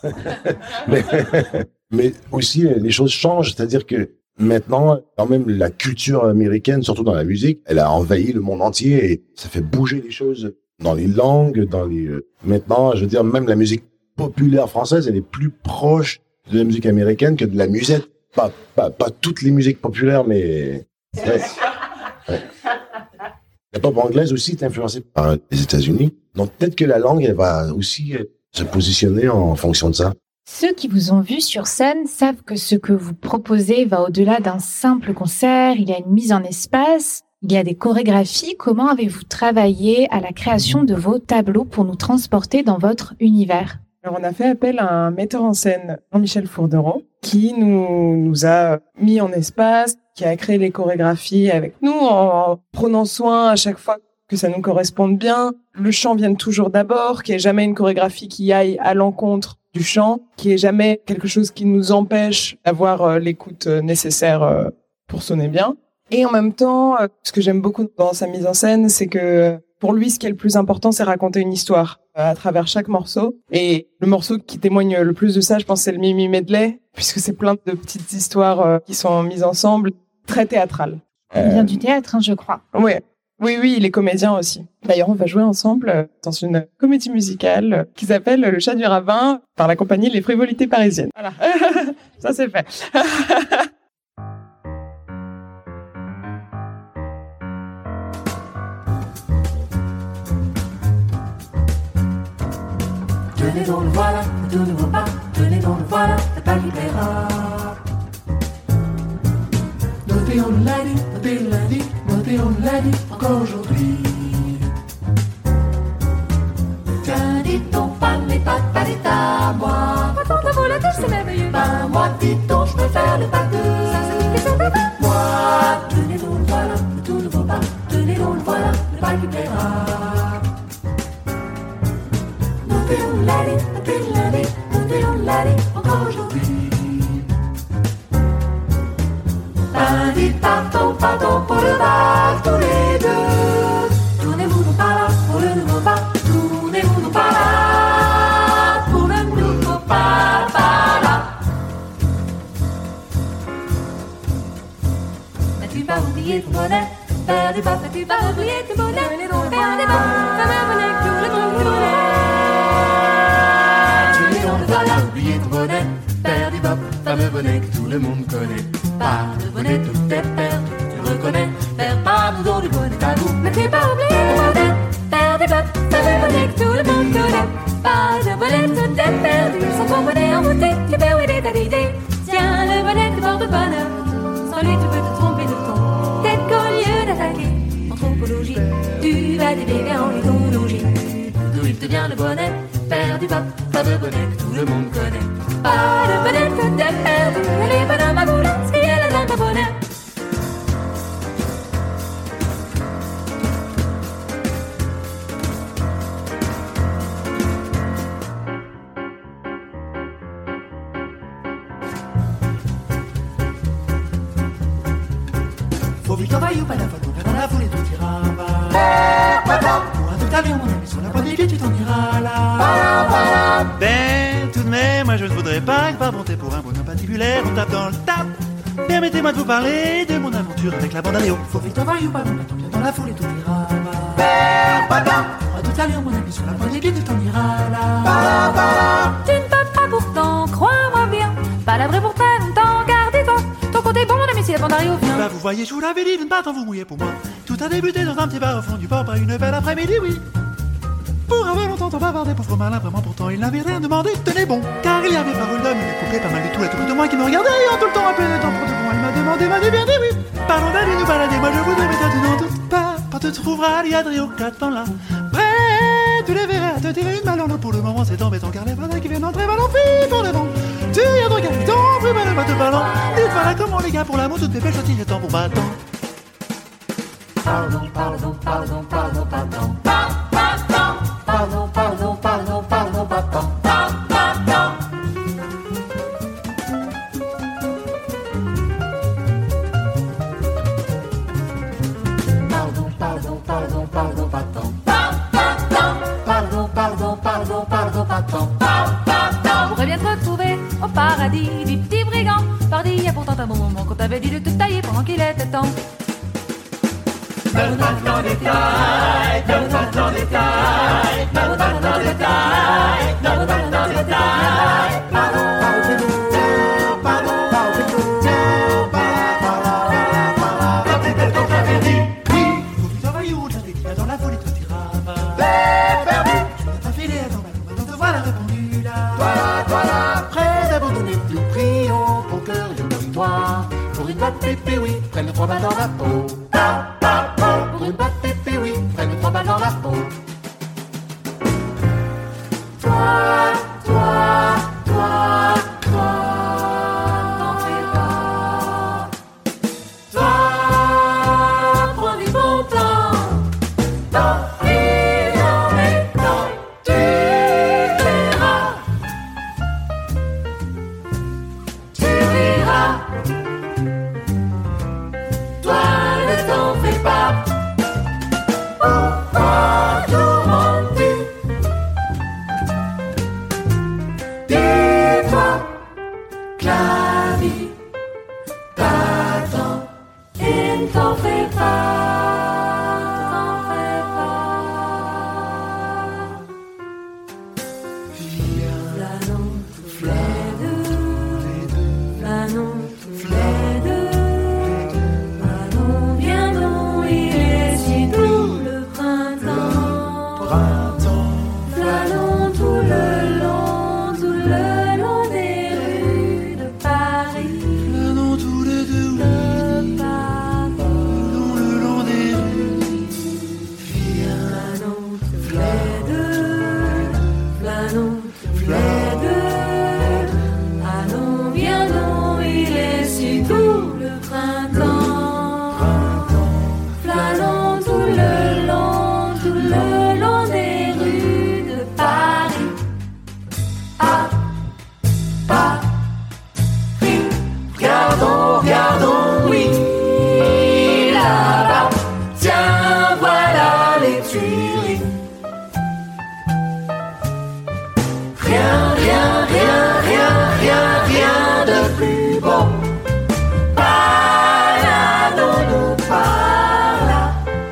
mais aussi, les choses changent. C'est-à-dire que maintenant, quand même, la culture américaine, surtout dans la musique, elle a envahi le monde entier et ça fait bouger les choses. dans les langues, maintenant, je veux dire, même la musique populaire française, elle est plus proche de la musique américaine que de la musette. Pas toutes les musiques populaires, mais... Ouais. La pop anglaise aussi est influencée par les États-Unis. Donc peut-être que la langue, elle va aussi se positionner en fonction de ça. Ceux qui vous ont vu sur scène savent que ce que vous proposez va au-delà d'un simple concert. Il y a une mise en espace, il y a des chorégraphies. Comment avez-vous travaillé à la création de vos tableaux pour nous transporter dans votre univers ? Alors, on a fait appel à un metteur en scène, Jean-Michel Fourderon, qui nous a mis en espace, qui a créé les chorégraphies avec nous en prenant soin à chaque fois que ça nous corresponde bien. Le chant vienne toujours d'abord, qu'il n'y ait jamais une chorégraphie qui aille à l'encontre du chant, qu'il n'y ait jamais quelque chose qui nous empêche d'avoir l'écoute nécessaire pour sonner bien. Et en même temps, ce que j'aime beaucoup dans sa mise en scène, c'est que pour lui, ce qui est le plus important, c'est raconter une histoire à travers chaque morceau. Et le morceau qui témoigne le plus de ça, je pense, c'est le Mimi Medley, puisque c'est plein de petites histoires qui sont mises ensemble, très théâtrales. Il vient du théâtre, je crois. Oui, il est comédien aussi. D'ailleurs, on va jouer ensemble dans une comédie musicale qui s'appelle Le Chat du Rabbin par la compagnie Les Frivolités Parisiennes. Voilà, ça c'est fait. Tenez donc le voilà, ne tournez-vous pas, tenez donc le voilà, le pas qui plaira. Notez on l'a dit, notez on l'a dit, encore aujourd'hui. Tiens, dit-on pas les patata, moi. Quand on vous la touche, c'est merveilleux. Ben, moi, dit-on, je peux faire le pas de. Ça, c'est une question de pas. Moi, tenez donc le voilà, ne tournez-vous pas, tenez donc le voilà, le pas qui plaira. On l'a dit, encore aujourd'hui. Partons pour le bal, tous les deux. Tournez-vous non pas là, pour le nouveau pas. Tournez-vous non pas là, pour le nouveau pas, pas là. N'as-tu pas oublié ton bonnet? Faire du bas, n'as-tu pas oublié ton bonnet? Faire du bas, faire du bonnet, tout le monde bonnet. Oubliez ton bonnet, père du bop, fameux bonnet que tout le monde connaît. Pas de bonnet, tout est perdu, tu le reconnais. Faire pas nous dos du bonnet à vous. N'as-tu pas oublié ton bonnet, père du bop, fameux bonnet que tout le monde connaît. Pas de bonnet, tout est perdu, sans ton bonnet en beauté, tu peux aider ta idée. Tiens, le bonnet te porte bonheur, sans lui tu peux te tromper de ton. Peut-être qu'au lieu d'attaquer anthropologie, tu vas déléguer en mythologie. D'où il te vient le bonnet, père du bop, fameux bonnet que tout le monde connaît. Pas de bonnet, tout est perdu, les bonhommes à boulet, ce qui est la lampe à bonnet. Faut vite envahir, pas la photo, dans la foulée tout ira bas. Allez, mon ami, sur la poignée, tu t'en iras là. Ben, tout de même, moi je ne voudrais pas être parenté pour un bonhomme patibulaire. On tape dans le tap. Permettez-moi de vous parler de mon aventure avec la bande à Léo. Faut vite envahir, pas bon, attends bien dans la foule et tout ira bas. Tout à l'heure, mon ami, sur la poignée, tu t'en iras là. Tu ne peux pas pourtant, crois-moi bien. Pas la vraie pour très longtemps, gardez-toi. Ton côté bon, mon ami, si la bande à Léo vient. Bah, vous voyez, je vous l'avais dit de ne pas tant vous mouiller pour moi. Tout a débuté dans un petit bar au fond du port par une belle après-midi, oui. Pour avoir longtemps on bavardait, pauvre malin, vraiment pourtant il n'avait rien demandé, tenez bon. Car il y avait parole d'homme, il découvrait pas mal du tout, la tout de moi qui me regardait, et en tout le temps un peu de temps pour de bon, il m'a demandé, m'a dit bien dit oui. Parlons d'aller nous balader, moi je voudrais, mais toi tu n'en doutes pas. Quand tu trouveras l'Iadrio 4 ans là, prêt, tu les verras te tirer une balle en eau. Pour le moment c'est embêtant, car les voisins qui viennent entrer vont l'enfuir pour le vent. Tu y as de regarder ton plus belle bateau ballon. Dites voilà comment les gars pour l'amour, toutes mes belles sorties, j'ai temps pour battant. Pardon, pardon, pardon, pardon, pardon. Pardon, pardon, pardon, pardon, pardon. Pardon, pardon, pardon, pardon, pardon. Pardon, pardon, pardon, pardon, pardon. J'aimerais bien te retrouver au paradis du petit brigand. Pardi, il y a pourtant un bon moment qu'on t'avait dit de te tailler pendant qu'il était temps. Pépé, oui, prenne 3 balles dans la peau. Pour une boîte pépé, oui, prenne 3 balles dans la peau. Toi, t'en fais pas. Toi, prends du bon temps. Dans et dans les temps, tu verras. Tu riras. Toi, ne t'en fais pas. Pourquoi tourmentes-tu? Dis-toi que la vie t'attend et ne t'en fais pas. T'en fais pas. Viens, flânons tous les deux. Flânons tous les deux. Flânons tout le long des rues de Paris. Flânons tous les deux de Paris. Le long des rues. Flânons tous les deux. Flânons tous les deux. Allons, viendons, il est si doux le printemps. Flânons tout le long des rues de Paris. À Paris, regardons, oui, là-bas. Tiens, voilà les Tuileries. Rien de plus beau. Baladons-nous par là.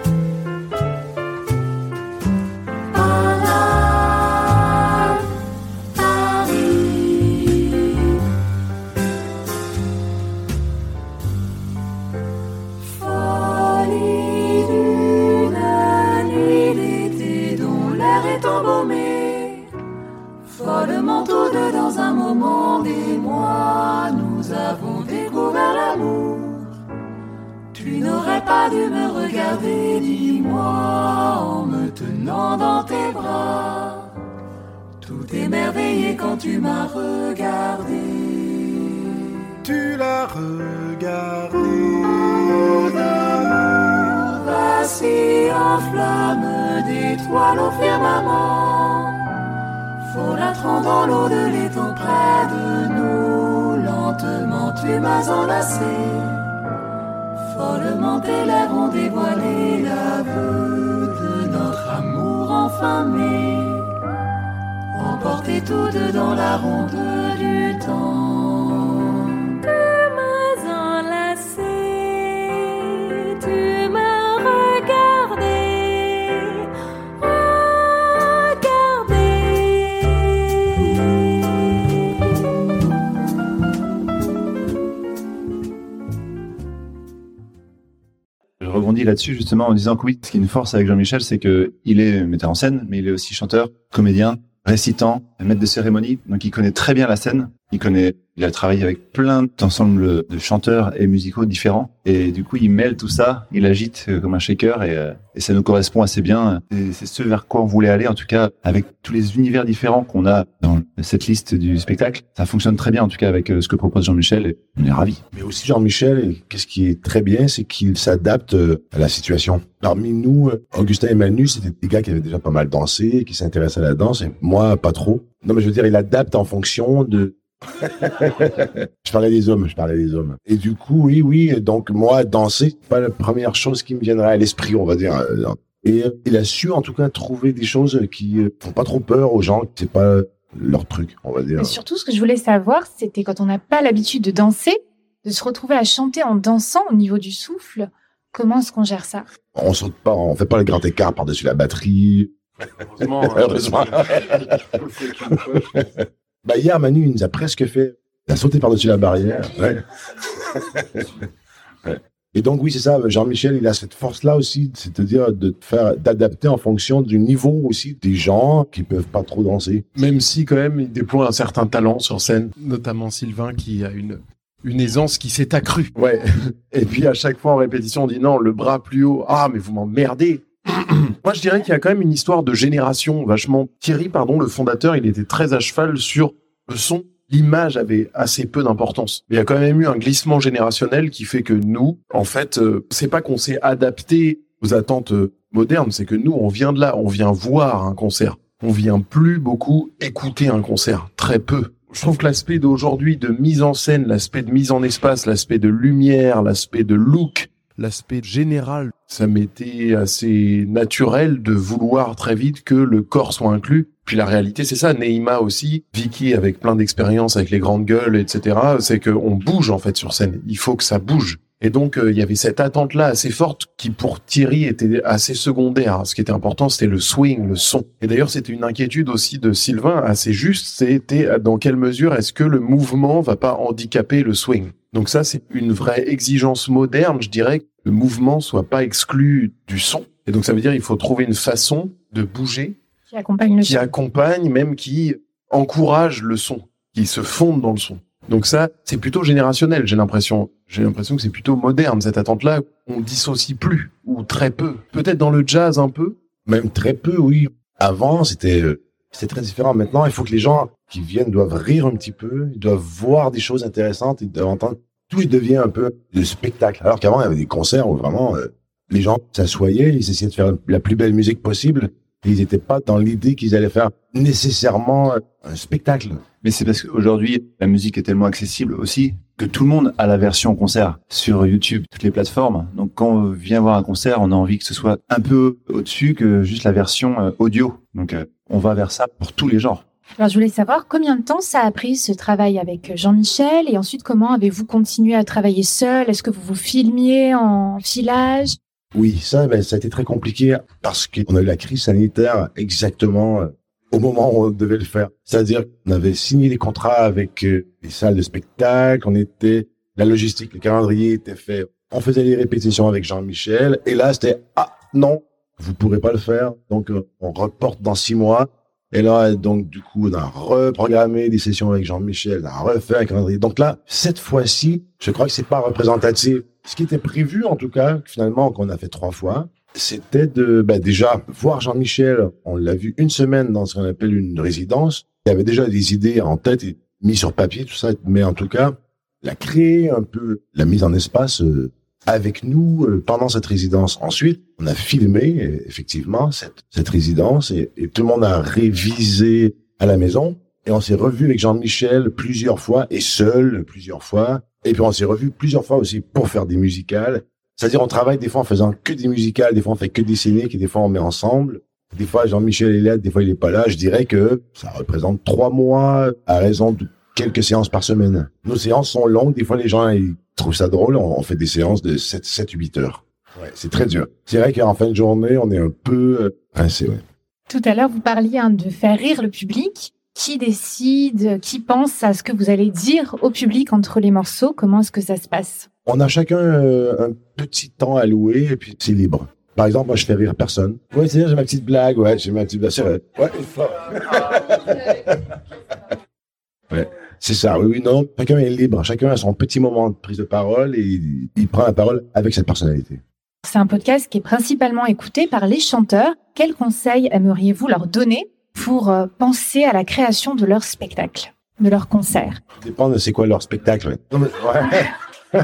Folie d'une nuit d'été dont l'air est embaumé. Follement tous deux dans un moment des mois, nous avons découvert l'amour. Tu n'aurais pas dû me regarder, dis-moi, en me tenant dans tes bras. Tout émerveillé quand tu m'as regardé. Tu l'as regardé. Vacille en flamme d'étoiles au firmament. Folâtrant dans l'eau de l'étang près de nous, lentement tu m'as enlacé. Follement tes lèvres ont dévoilé l'aveu de notre amour enflammé. Emportés tous deux dans la ronde du temps. Tu m'as enlacé, tu m'as regardé. Je rebondis là-dessus justement en disant que oui, ce qui est une force avec Jean-Michel, c'est que il est metteur en scène, mais il est aussi chanteur, comédien, récitant, maître de cérémonie. Donc il connaît très bien la scène. Il a travaillé avec plein d'ensembles de chanteurs et musicaux différents. Et du coup, il mêle tout ça, il agite comme un shaker et ça nous correspond assez bien. Et c'est ce vers quoi on voulait aller, en tout cas, avec tous les univers différents qu'on a dans cette liste du spectacle. Ça fonctionne très bien, en tout cas, avec ce que propose Jean-Michel et on est ravis. Mais aussi Jean-Michel, qu'est-ce qui est très bien, c'est qu'il s'adapte à la situation. Parmi nous, Augustin et Manu, c'était des gars qui avaient déjà pas mal dansé, qui s'intéressaient à la danse, et moi, pas trop. Non, mais je veux dire, il adapte en fonction de... Je parlais des hommes. Et du coup, oui, donc moi, danser, c'est pas la première chose qui me viendrait à l'esprit, on va dire. Et il a su, en tout cas, trouver des choses qui font pas trop peur aux gens, c'est pas leur truc, on va dire. Et surtout, ce que je voulais savoir, c'était quand on n'a pas l'habitude de danser, de se retrouver à chanter en dansant au niveau du souffle. Comment est-ce qu'on gère ça? On saute pas, on fait pas le grand écart par-dessus la batterie. Heureusement. Hier, Manu, il nous a presque fait. Il a sauté par-dessus la barrière. Ouais. Ouais. Et donc, oui, c'est ça. Jean-Michel, il a cette force-là aussi, c'est-à-dire d'adapter en fonction du niveau aussi des gens qui peuvent pas trop danser. Même si, quand même, il déploie un certain talent sur scène, notamment Sylvain, qui a une aisance qui s'est accrue. Ouais. Et puis, à chaque fois en répétition, on dit non, le bras plus haut. Ah, mais vous m'emmerdez. Moi, je dirais qu'il y a quand même une histoire de génération vachement. Thierry, le fondateur, il était très à cheval sur le son. L'image avait assez peu d'importance. Il y a quand même eu un glissement générationnel qui fait que nous, en fait, c'est pas qu'on s'est adapté aux attentes modernes, c'est que nous, on vient de là, on vient voir un concert. On vient plus beaucoup écouter un concert, très peu. Je trouve que l'aspect d'aujourd'hui de mise en scène, l'aspect de mise en espace, l'aspect de lumière, l'aspect de look, l'aspect général, ça m'était assez naturel de vouloir très vite que le corps soit inclus. Puis la réalité, c'est ça. Neima aussi, Vicky avec plein d'expérience, avec les grandes gueules, etc. C'est qu'on bouge en fait sur scène. Il faut que ça bouge. Et donc, il y avait cette attente-là assez forte qui, pour Thierry, était assez secondaire. Ce qui était important, c'était le swing, le son. Et d'ailleurs, c'était une inquiétude aussi de Sylvain, assez juste. C'était dans quelle mesure est-ce que le mouvement va pas handicaper le swing. Donc ça, c'est une vraie exigence moderne, je dirais, que le mouvement soit pas exclu du son. Et donc, ça veut dire qu'il faut trouver une façon de bouger qui accompagne le son. Qui accompagne, même qui encourage le son, qui se fonde dans le son. Donc ça, c'est plutôt générationnel, j'ai l'impression. J'ai l'impression que c'est plutôt moderne, cette attente-là. On dissocie plus, ou très peu. Peut-être dans le jazz un peu. Même très peu, oui. Avant, c'était très différent. Maintenant, il faut que les gens qui viennent doivent rire un petit peu, ils doivent voir des choses intéressantes, ils doivent entendre. Tout devient un peu de spectacle. Alors qu'avant, il y avait des concerts où vraiment, les gens s'assoyaient, ils essayaient de faire la plus belle musique possible. Et ils n'étaient pas dans l'idée qu'ils allaient faire nécessairement un spectacle. Mais c'est parce qu'aujourd'hui, la musique est tellement accessible aussi que tout le monde a la version concert sur YouTube, toutes les plateformes. Donc quand on vient voir un concert, on a envie que ce soit un peu au-dessus que juste la version audio. Donc on va vers ça pour tous les genres. Alors je voulais savoir combien de temps ça a pris ce travail avec Jean-Michel et ensuite comment avez-vous continué à travailler seul? Est-ce que vous vous filmiez en filage? Oui, ça a été très compliqué parce qu'on a eu la crise sanitaire exactement au moment où on devait le faire. C'est-à-dire qu'on avait signé les contrats avec les salles de spectacle, la logistique, le calendrier était fait. On faisait les répétitions avec Jean-Michel et là, c'était « Ah, non, vous pourrez pas le faire. » Donc, on reporte dans 6 mois. Et là, donc, du coup, on a reprogrammé des sessions avec Jean-Michel, on a refait un calendrier. Donc là, cette fois-ci, je crois que c'est pas représentatif. Ce qui était prévu, en tout cas, finalement, qu'on a fait 3 fois, c'était de, déjà, voir Jean-Michel. On l'a vu une semaine dans ce qu'on appelle une résidence. Il y avait déjà des idées en tête et mis sur papier, tout ça. Mais en tout cas, la créer un peu, la mise en espace, avec nous pendant cette résidence. Ensuite, on a filmé effectivement cette résidence et tout le monde a révisé à la maison et on s'est revu avec Jean-Michel plusieurs fois et seul plusieurs fois et puis on s'est revu plusieurs fois aussi pour faire des musicales. C'est-à-dire on travaille des fois en faisant que des musicales, des fois on fait que des scéniques et des fois on met ensemble. Des fois Jean-Michel est là, des fois il est pas là. Je dirais que ça représente 3 mois à raison de quelques séances par semaine. Nos séances sont longues, des fois les gens ils trouvent ça drôle, on fait des séances de 7-8 heures. Ouais, c'est très dur. C'est vrai qu'en fin de journée, on est un peu rincé. Ouais. Tout à l'heure, vous parliez de faire rire le public. Qui décide, qui pense à ce que vous allez dire au public entre les morceaux? Comment est-ce que ça se passe? On a chacun un petit temps à louer et puis c'est libre. Par exemple, moi, je fais rire personne. Ouais, c'est-à-dire, j'ai ma petite blague, j'ai ma petite blague. C'est vrai. Ouais, ouais. C'est ça, oui, non. Chacun est libre. Chacun a son petit moment de prise de parole et il prend la parole avec cette personnalité. C'est un podcast qui est principalement écouté par les chanteurs. Quels conseils aimeriez-vous leur donner pour penser à la création de leur spectacle, de leur concert? Ça dépend de c'est quoi leur spectacle. Non, mais,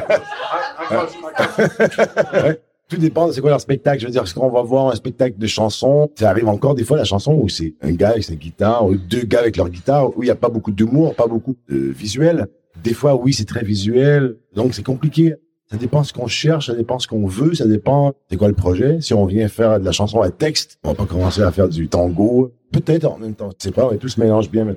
ouais. Tout dépend de c'est quoi leur spectacle. Je veux dire, est-ce qu'on va voir un spectacle de chansons? Ça arrive encore des fois, la chanson, où c'est un gars avec sa guitare, ou 2 gars avec leur guitare, où il n'y a pas beaucoup d'humour, pas beaucoup de visuel. Des fois, oui, c'est très visuel. Donc, c'est compliqué. Ça dépend ce qu'on cherche, ça dépend ce qu'on veut, ça dépend c'est quoi le projet. Si on vient faire de la chanson à texte, on va pas commencer à faire du tango. Peut-être en même temps. Je sais pas, tout se mélange bien maintenant.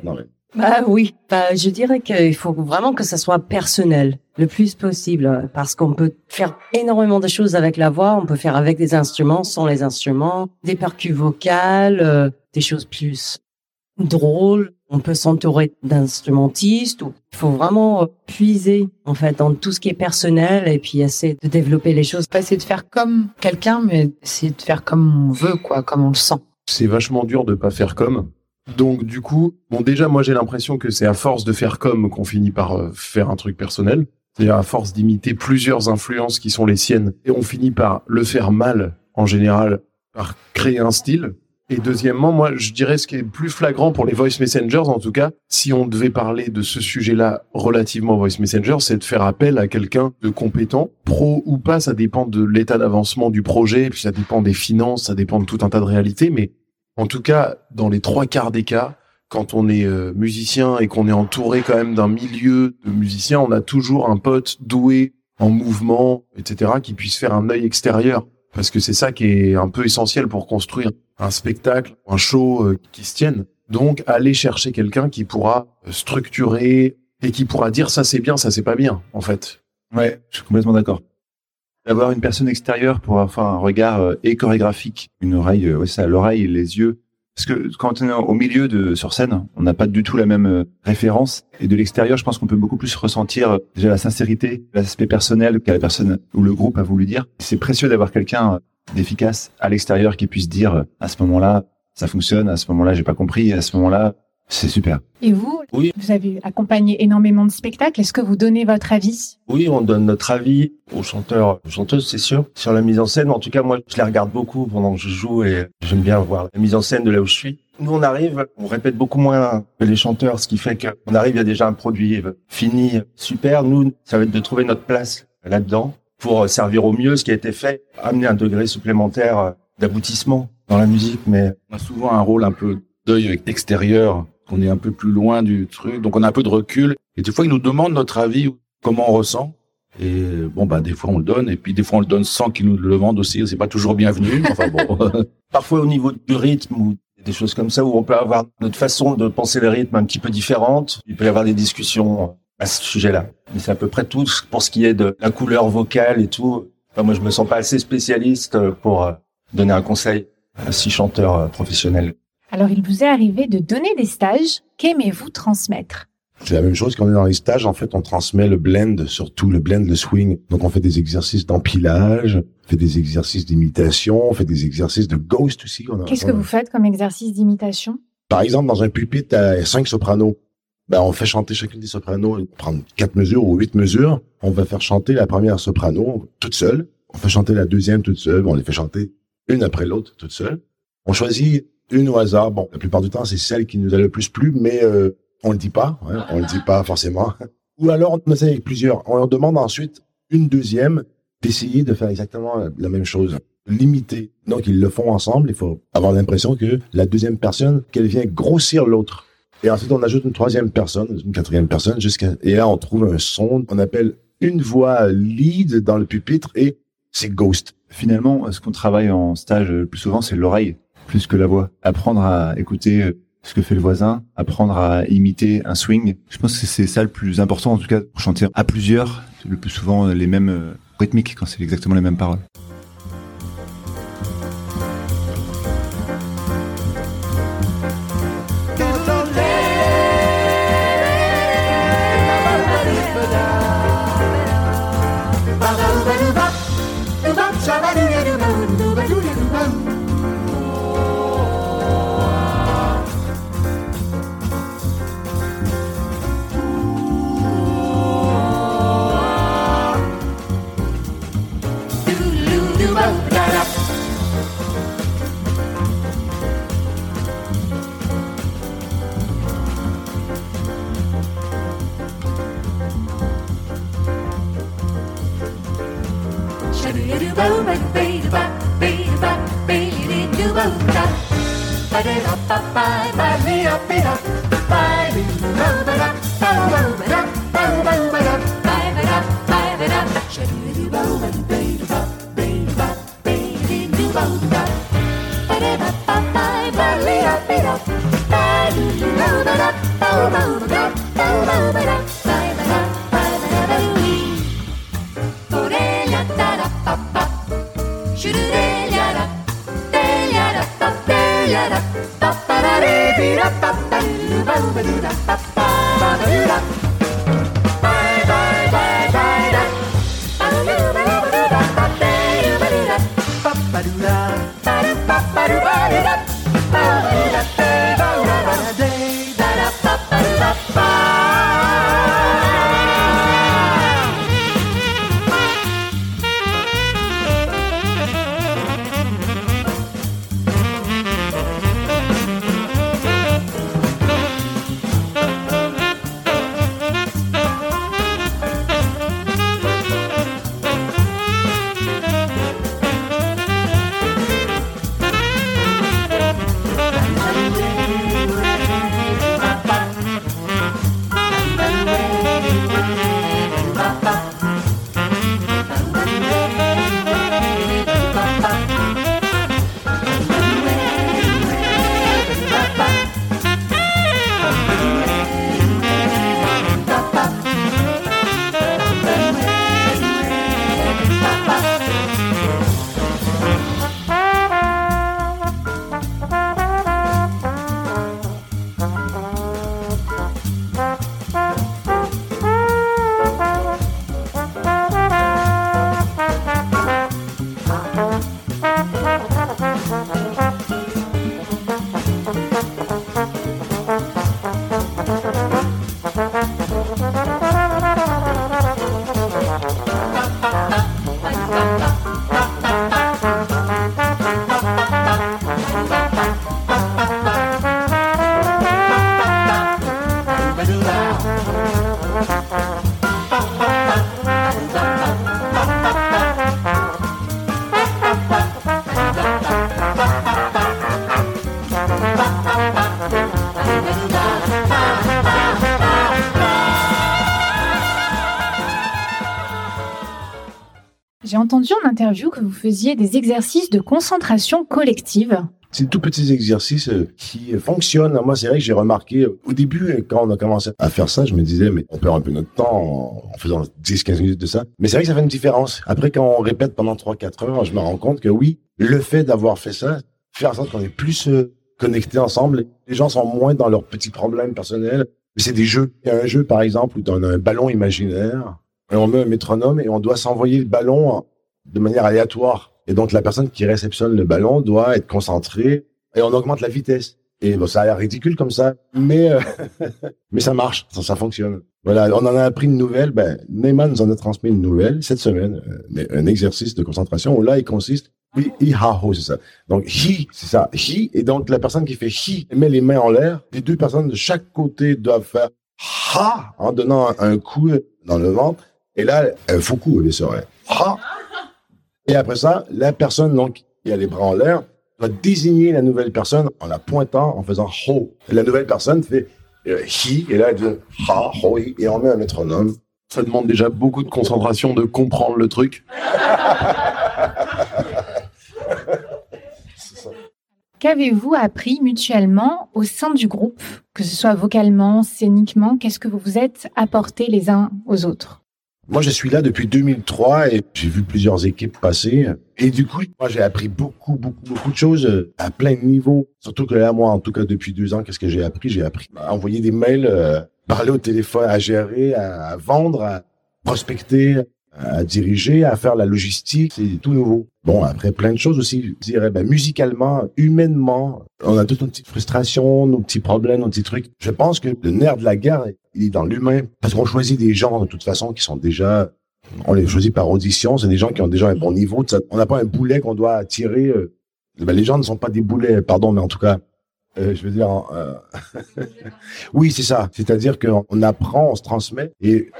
Bah oui, je dirais qu'il faut vraiment que ça soit personnel, le plus possible, parce qu'on peut faire énormément de choses avec la voix, on peut faire avec des instruments, sans les instruments, des percus vocales, des choses plus drôles. On peut s'entourer d'instrumentistes. Il faut vraiment puiser en fait dans tout ce qui est personnel et puis essayer de développer les choses. Pas essayer de faire comme quelqu'un, mais essayer de faire comme on veut, quoi, comme on le sent. C'est vachement dur de pas faire comme. Donc du coup, bon déjà moi j'ai l'impression que c'est à force de faire comme qu'on finit par faire un truc personnel. C'est-à-dire à force d'imiter plusieurs influences qui sont les siennes et on finit par le faire mal en général, par créer un style. Et deuxièmement, moi je dirais ce qui est plus flagrant pour les voice messengers en tout cas, si on devait parler de ce sujet-là relativement aux voice messengers, c'est de faire appel à quelqu'un de compétent, pro ou pas, ça dépend de l'état d'avancement du projet, puis ça dépend des finances, ça dépend de tout un tas de réalités, mais en tout cas, dans les 3/4 des cas, quand on est musicien et qu'on est entouré quand même d'un milieu de musiciens, on a toujours un pote doué, en mouvement, etc., qui puisse faire un œil extérieur. Parce que c'est ça qui est un peu essentiel pour construire un spectacle, un show qui se tienne. Donc, aller chercher quelqu'un qui pourra structurer et qui pourra dire ça c'est bien, ça c'est pas bien, en fait. Ouais, je suis complètement d'accord. D'avoir une personne extérieure pour avoir un regard et chorégraphique, une oreille, l'oreille et les yeux. Parce que quand on est au milieu sur scène, on n'a pas du tout la même référence. Et de l'extérieur, je pense qu'on peut beaucoup plus ressentir déjà la sincérité, l'aspect personnel qu'a la personne ou le groupe a voulu dire. C'est précieux d'avoir quelqu'un d'efficace à l'extérieur qui puisse dire à ce moment-là, ça fonctionne, à ce moment-là, j'ai pas compris, à ce moment-là, c'est super. Et vous, Oui. Vous avez accompagné énormément de spectacles. Est-ce que vous donnez votre avis? Oui, on donne notre avis aux chanteurs, aux chanteuses, c'est sûr, sur la mise en scène. En tout cas, moi, je les regarde beaucoup pendant que je joue et j'aime bien voir la mise en scène de là où je suis. Nous, on arrive, on répète beaucoup moins que les chanteurs, ce qui fait qu'on arrive, il y a déjà un produit fini, super. Nous, ça va être de trouver notre place là-dedans pour servir au mieux ce qui a été fait, amener un degré supplémentaire d'aboutissement dans la musique, mais On a souvent un rôle un peu d'œil extérieur, qu'on est un peu plus loin du truc, donc on a un peu de recul. Et des fois, ils nous demandent notre avis, comment on ressent. Et bon, des fois on le donne, et puis des fois on le donne sans qu'ils nous le demandent aussi. C'est pas toujours bienvenu. Enfin bon. parfois au niveau du rythme ou des choses comme ça où on peut avoir notre façon de penser le rythme un petit peu différente. Il peut y avoir des discussions à ce sujet-là. Mais c'est à peu près tout pour ce qui est de la couleur vocale et tout. Enfin, moi, je me sens pas assez spécialiste pour donner un conseil à 6 chanteurs professionnels. Alors, il vous est arrivé de donner des stages. Qu'aimez-vous transmettre? C'est la même chose quand on est dans les stages. En fait, on transmet le blend, surtout le blend, le swing. Donc, on fait des exercices d'empilage, on fait des exercices d'imitation, on fait des exercices de ghost aussi. Qu'est-ce que vous faites comme exercice d'imitation? Par exemple, dans un pupitre, à 5 sopranos. On fait chanter chacune des sopranos, prendre 4 mesures ou 8 mesures. On va faire chanter la première soprano toute seule. On fait chanter la deuxième toute seule. On les fait chanter une après l'autre toute seule. On choisit une au hasard. Bon, la plupart du temps, c'est celle qui nous a le plus plu, mais on le dit pas. Ouais, on le dit pas forcément. Ou alors, on essaie avec plusieurs. On leur demande ensuite une deuxième d'essayer de faire exactement la même chose. L'imiter. Donc, ils le font ensemble. Il faut avoir l'impression que la deuxième personne, qu'elle vient grossir l'autre. Et ensuite, on ajoute une troisième personne, une quatrième personne, et là, on trouve un son qu'on appelle une voix lead dans le pupitre et c'est ghost. Finalement, ce qu'on travaille en stage le plus souvent, c'est l'oreille, plus que la voix. Apprendre à écouter ce que fait le voisin, apprendre à imiter un swing. Je pense que c'est ça le plus important, en tout cas, pour chanter à plusieurs, le plus souvent les mêmes rythmiques, quand c'est exactement les mêmes paroles. J'ai entendu en interview que vous faisiez des exercices de concentration collective. C'est de tout petits exercices qui fonctionnent. Moi, c'est vrai que j'ai remarqué, au début, quand on a commencé à faire ça, je me disais, mais on perd un peu notre temps en faisant 10-15 minutes de ça. Mais c'est vrai que ça fait une différence. Après, quand on répète pendant 3-4 heures, je me rends compte que oui, le fait d'avoir fait ça, fait en sorte qu'on est plus connectés ensemble. Les gens sont moins dans leurs petits problèmes personnels. C'est des jeux. Il y a un jeu, par exemple, où on a un ballon imaginaire, et on met un métronome et on doit s'envoyer le ballon de manière aléatoire. Et donc, la personne qui réceptionne le ballon doit être concentrée et on augmente la vitesse. Et bon, ça a l'air ridicule comme ça, mais ça marche, ça fonctionne. Voilà, on en a appris une nouvelle. Neyman nous en a transmis une nouvelle cette semaine, un exercice de concentration où là, il consiste hi-ha-ho, c'est ça. Donc, hi, c'est ça, hi. Et donc, la personne qui fait hi met les mains en l'air. Les deux personnes de chaque côté doivent faire ha en donnant un coup dans le ventre. Et là, un faux coup, bien sûr. Ha. Et après ça, la personne donc qui a les bras en l'air doit désigner la nouvelle personne en la pointant, en faisant ho. Et la nouvelle personne fait hi, et là elle dit ha, ho, hi, et on met un métronome. Ça demande déjà beaucoup de concentration de comprendre le truc. Qu'avez-vous appris mutuellement au sein du groupe, que ce soit vocalement, scéniquement? Qu'est-ce que vous vous êtes apporté les uns aux autres? Moi, je suis là depuis 2003 et j'ai vu plusieurs équipes passer. Et du coup, moi, j'ai appris beaucoup de choses à plein de niveaux. Surtout que là, moi, en tout cas, depuis 2 ans, qu'est-ce que j'ai appris? J'ai appris à envoyer des mails, parler au téléphone, à gérer, à vendre, à prospecter, à diriger, à faire la logistique. C'est tout nouveau. Bon, après, plein de choses aussi. Je dirais, musicalement, humainement, on a toutes nos petites frustrations, nos petits problèmes, nos petits trucs. Je pense que le nerf de la guerre, il est dans l'humain. Parce qu'on choisit des gens, de toute façon, qui sont déjà... On les choisit par audition. C'est des gens qui ont déjà un bon niveau. On n'a pas un boulet qu'on doit tirer. Les gens ne sont pas des boulets, pardon, mais en tout cas, je veux dire... oui, c'est ça. C'est-à-dire qu'on apprend, on se transmet. Et...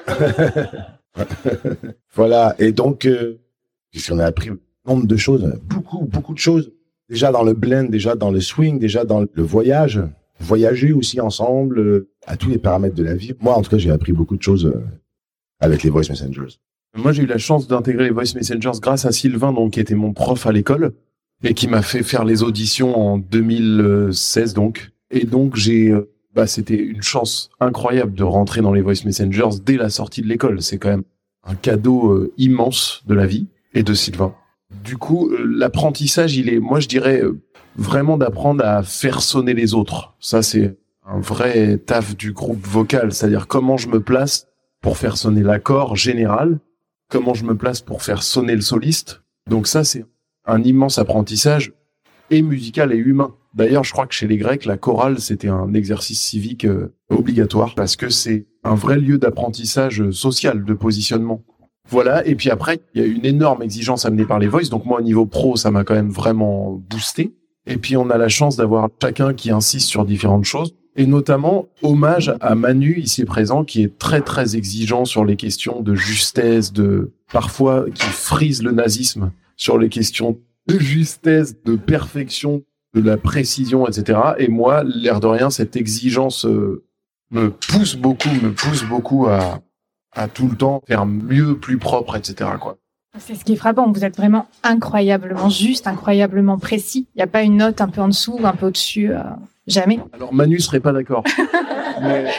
voilà. Et donc, qu'est-ce qu'on a appris? Nombre de choses. Beaucoup de choses. Déjà dans le blend, déjà dans le swing, déjà dans le voyage. Voyager aussi ensemble à tous les paramètres de la vie. Moi, en tout cas, j'ai appris beaucoup de choses avec les Voice Messengers. Moi, j'ai eu la chance d'intégrer les Voice Messengers grâce à Sylvain, donc, qui était mon prof à l'école et qui m'a fait faire les auditions en 2016, donc. Et donc, c'était une chance incroyable de rentrer dans les Voice Messengers dès la sortie de l'école. C'est quand même un cadeau immense de la vie et de Sylvain. Du coup, l'apprentissage, moi, je dirais vraiment d'apprendre à faire sonner les autres. Ça, c'est un vrai taf du groupe vocal, c'est-à-dire comment je me place pour faire sonner l'accord général, comment je me place pour faire sonner le soliste. Donc ça, c'est un immense apprentissage et musical et humain. D'ailleurs, je crois que chez les Grecs, la chorale, c'était un exercice civique obligatoire parce que c'est un vrai lieu d'apprentissage social, de positionnement. Voilà, et puis après, il y a une énorme exigence amenée par les voices. Donc moi, au niveau pro, ça m'a quand même vraiment boosté. Et puis on a la chance d'avoir chacun qui insiste sur différentes choses. Et notamment, hommage à Manu, ici présent, qui est très très exigeant sur les questions de justesse, parfois qui frise le nazisme sur les questions de justesse, de perfection, de la précision, etc. Et moi, l'air de rien, cette exigence me pousse beaucoup à tout le temps faire mieux, plus propre, etc., quoi. C'est ce qui est frappant. Vous êtes vraiment incroyablement juste, incroyablement précis. Il n'y a pas une note un peu en dessous ou un peu au-dessus. Jamais. Alors Manu serait pas d'accord. Mais...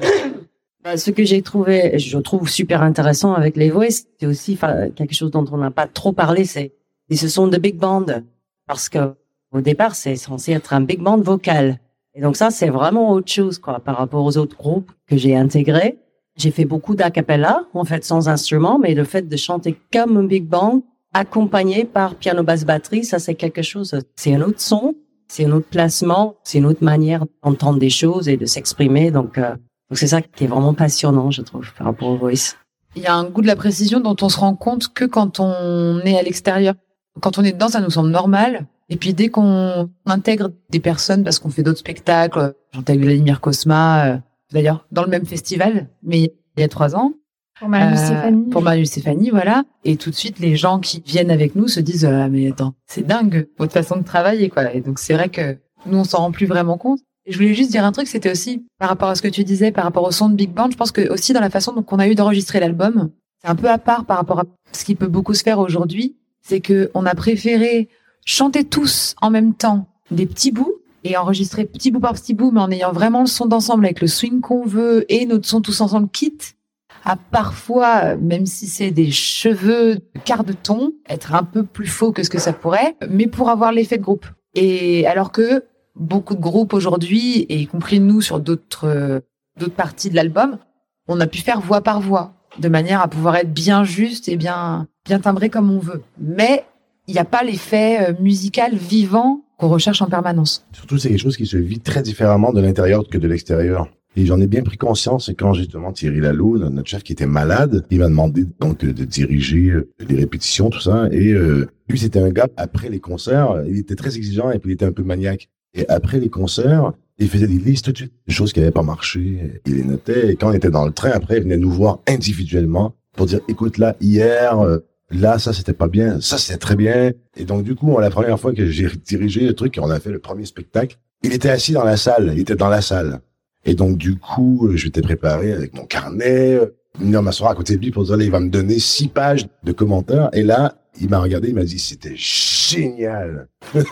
Ce que je trouve super intéressant avec les voices, c'est aussi quelque chose dont on n'a pas trop parlé, ce sont de big band. Parce que au départ, c'est censé être un big band vocal. Et donc ça, c'est vraiment autre chose, quoi, par rapport aux autres groupes que j'ai intégrés. J'ai fait beaucoup d'a cappella, en fait, sans instrument, mais le fait de chanter comme un big band, accompagné par piano, basse, batterie, ça, c'est quelque chose. C'est un autre son, c'est un autre placement, c'est une autre manière d'entendre des choses et de s'exprimer. Donc c'est ça qui est vraiment passionnant, je trouve, par rapport au voice. Il y a un goût de la précision dont on se rend compte que quand on est à l'extérieur. Quand on est dedans, ça nous semble normal. Et puis dès qu'on intègre des personnes, parce qu'on fait d'autres spectacles, j'intègre Vladimir Cosma, d'ailleurs dans le même festival, mais il y a 3 ans. Pour Manu Stéphanie. Pour Manu Stéphanie, voilà. Et tout de suite, les gens qui viennent avec nous se disent mais attends, c'est dingue votre façon de travailler, quoi. Et donc c'est vrai que nous on s'en rend plus vraiment compte. Et je voulais juste dire un truc, c'était aussi par rapport à ce que tu disais, par rapport au son de Big Band. Je pense que aussi dans la façon dont on a eu d'enregistrer l'album, c'est un peu à part par rapport à ce qui peut beaucoup se faire aujourd'hui. C'est que on a préféré chanter tous en même temps des petits bouts et enregistrer petit bout par petit bout, mais en ayant vraiment le son d'ensemble avec le swing qu'on veut et notre son tous ensemble quitte à parfois, même si c'est des cheveux de quart de ton, être un peu plus faux que ce que ça pourrait, mais pour avoir l'effet de groupe. Et alors que beaucoup de groupes aujourd'hui, et y compris nous sur d'autres parties de l'album, on a pu faire voix par voix, de manière à pouvoir être bien juste et bien timbré comme on veut. Mais il n'y a pas l'effet musical vivant qu'on recherche en permanence. Surtout, c'est quelque chose qui se vit très différemment de l'intérieur que de l'extérieur. Et j'en ai bien pris conscience quand justement Thierry Laloux, notre chef qui était malade, il m'a demandé donc de diriger les répétitions, tout ça. Et lui, c'était un gars, après les concerts, il était très exigeant et puis il était un peu maniaque. Et après les concerts, il faisait des listes tout de suite, des choses qui n'avaient pas marché. Il les notait. Et quand on était dans le train, après, il venait nous voir individuellement pour dire, écoute, là, hier, là, ça, c'était pas bien. Ça, c'était très bien. Et donc, du coup, la première fois que j'ai dirigé le truc, on a fait le premier spectacle, il était assis dans la salle. Il était dans la salle. Et donc, du coup, je m'étais préparé avec mon carnet, venir m'asseoir à côté de lui pour dire, il va me donner 6 pages de commentaires. Et là, il m'a regardé, il m'a dit, c'était génial.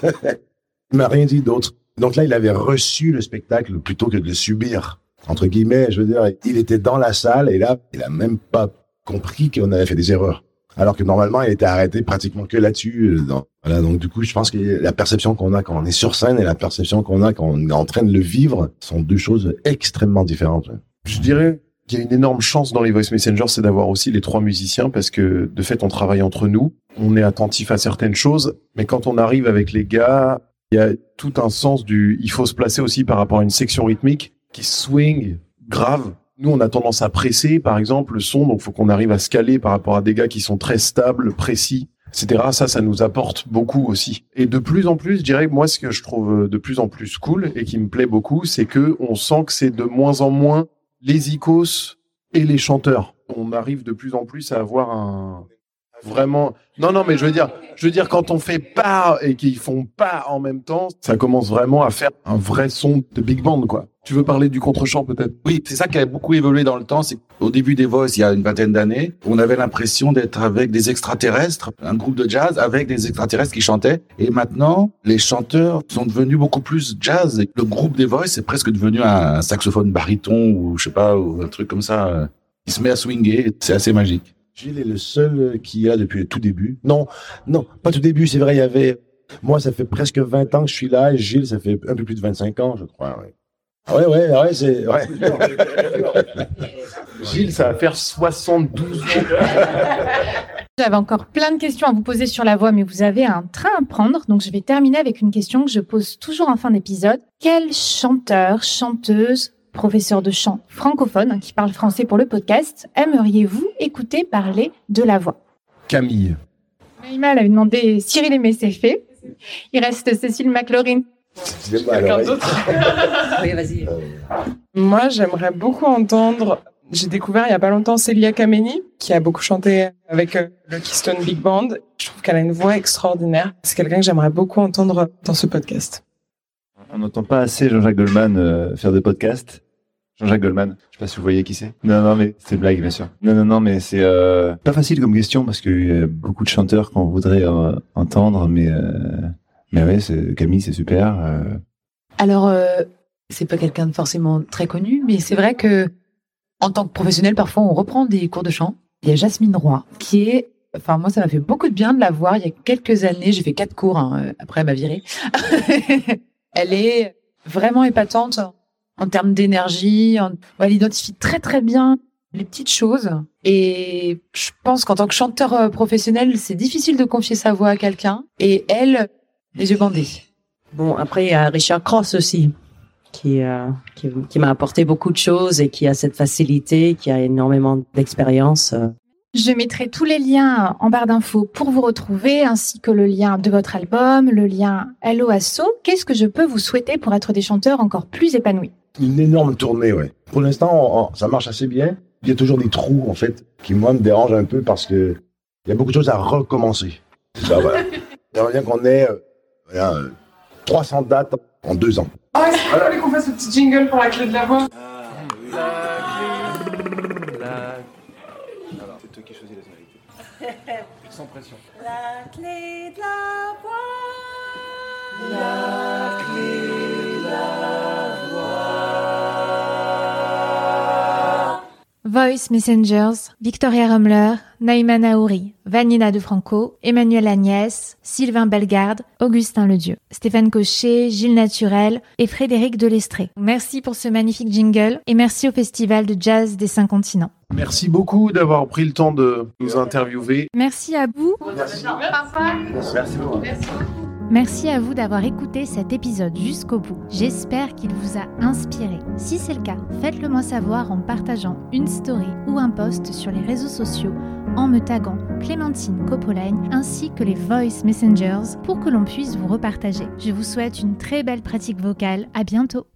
Il m'a rien dit d'autre. Donc là, il avait reçu le spectacle plutôt que de le subir. Entre guillemets, je veux dire, il était dans la salle et là, il a même pas compris qu'on avait fait des erreurs. Alors que normalement, il était arrêté pratiquement que là-dessus. Voilà, donc du coup, je pense que la perception qu'on a quand on est sur scène et la perception qu'on a quand on est en train de le vivre sont 2 choses extrêmement différentes. Je dirais qu'il y a une énorme chance dans les Voice Messengers, c'est d'avoir aussi les 3 musiciens parce que de fait, on travaille entre nous, on est attentif à certaines choses, mais quand on arrive avec les gars, il y a tout un sens il faut se placer aussi par rapport à une section rythmique qui swing grave. Nous, on a tendance à presser, par exemple, le son, donc faut qu'on arrive à se caler par rapport à des gars qui sont très stables, précis, etc. Ça nous apporte beaucoup aussi. Et de plus en plus, je dirais que moi, ce que je trouve de plus en plus cool et qui me plaît beaucoup, c'est que on sent que c'est de moins en moins les icos et les chanteurs. On arrive de plus en plus à avoir vraiment... Non, mais je veux dire, quand on fait pas et qu'ils font pas en même temps, ça commence vraiment à faire un vrai son de big band, quoi. Tu veux parler du contre-champ, peut-être? Oui, c'est ça qui a beaucoup évolué dans le temps. C'est qu'au début des Voice, il y a une 20aine d'années, on avait l'impression d'être avec des extraterrestres, un groupe de jazz avec des extraterrestres qui chantaient. Et maintenant, les chanteurs sont devenus beaucoup plus jazz. Le groupe des Voice, c'est presque devenu un saxophone baryton ou je sais pas, ou un truc comme ça. Il se met à swinguer. C'est assez magique. Gilles est le seul qui est là depuis le tout début. Non, pas tout début, c'est vrai, il y avait... Moi, ça fait presque 20 ans que je suis là, et Gilles, ça fait un peu plus de 25 ans, je crois. Ouais. Ouais, c'est... Ouais. Gilles, ça va faire 72 ans. J'avais encore plein de questions à vous poser sur la voix, mais vous avez un train à prendre. Donc, je vais terminer avec une question que je pose toujours en fin d'épisode. Quel chanteur, chanteuse, professeur de chant francophone qui parle français pour le podcast aimeriez-vous écouter parler de la voix? Camille. Naïma, elle avait demandé Cyril Aimé, c'est fait. Il reste Cécile McLaurin. Quelqu'un d'autre? Oui, vas-y. Moi, j'aimerais beaucoup entendre... J'ai découvert il y a pas longtemps Célia Kameni, qui a beaucoup chanté avec le Keystone Big Band. Je trouve qu'elle a une voix extraordinaire. C'est quelqu'un que j'aimerais beaucoup entendre dans ce podcast. On n'entend pas assez Jean-Jacques Goldman faire des podcasts. Jean-Jacques Goldman, je sais pas si vous voyez qui c'est. Non, mais c'est une blague, bien sûr. Non, mais c'est pas facile comme question parce qu'il y a beaucoup de chanteurs qu'on voudrait entendre, mais ouais, Camille, c'est super. Alors, c'est pas quelqu'un de forcément très connu, mais c'est vrai que en tant que professionnel, parfois, on reprend des cours de chant. Il y a Jasmine Roy, qui est... Enfin, moi, ça m'a fait beaucoup de bien de la voir. Il y a quelques années, j'ai fait 4 cours. Après, elle m'a virée. Elle est vraiment épatante en termes d'énergie. Elle identifie très, très bien les petites choses. Et je pense qu'en tant que chanteur professionnel, c'est difficile de confier sa voix à quelqu'un. Et elle, les yeux bandés. Bon, après, il y a Richard Cross aussi, qui m'a apporté beaucoup de choses et qui a cette facilité, qui a énormément d'expérience. Je mettrai tous les liens en barre d'infos pour vous retrouver, ainsi que le lien de votre album, le lien Hello Asso. Qu'est-ce que je peux vous souhaiter pour être des chanteurs encore plus épanouis? Une énorme tournée, ouais. Pour l'instant, ça marche assez bien. Il y a toujours des trous, en fait, qui, moi, me dérangent un peu parce que il y a beaucoup de choses à recommencer. Ça, voilà. J'aimerais bien qu'on ait 300 dates en 2 ans. Ah, est-ce que vous voulez qu'on fasse le petit jingle pour la clé de la voix? Alors, c'est toi qui choisis la tonalité. Sans pression. La clé de la voix. La clé de la voix. Voice Messengers, Victoria Rumler, Naïma Naouri, Vanina De Franco, Emmanuel Agnès, Sylvain Bellegarde, Augustin Ledieu, Stéphane Cochet, Gilles Naturel et Frédéric Delestré. Merci pour ce magnifique jingle et merci au Festival de Jazz des 5 continents. Merci beaucoup d'avoir pris le temps de nous interviewer. Merci à vous. Merci. Merci beaucoup. Merci à vous d'avoir écouté cet épisode jusqu'au bout. J'espère qu'il vous a inspiré. Si c'est le cas, faites-le moi savoir en partageant une story ou un post sur les réseaux sociaux en me taguant Clémentine Coppolaine ainsi que les Voice Messengers pour que l'on puisse vous repartager. Je vous souhaite une très belle pratique vocale. À bientôt.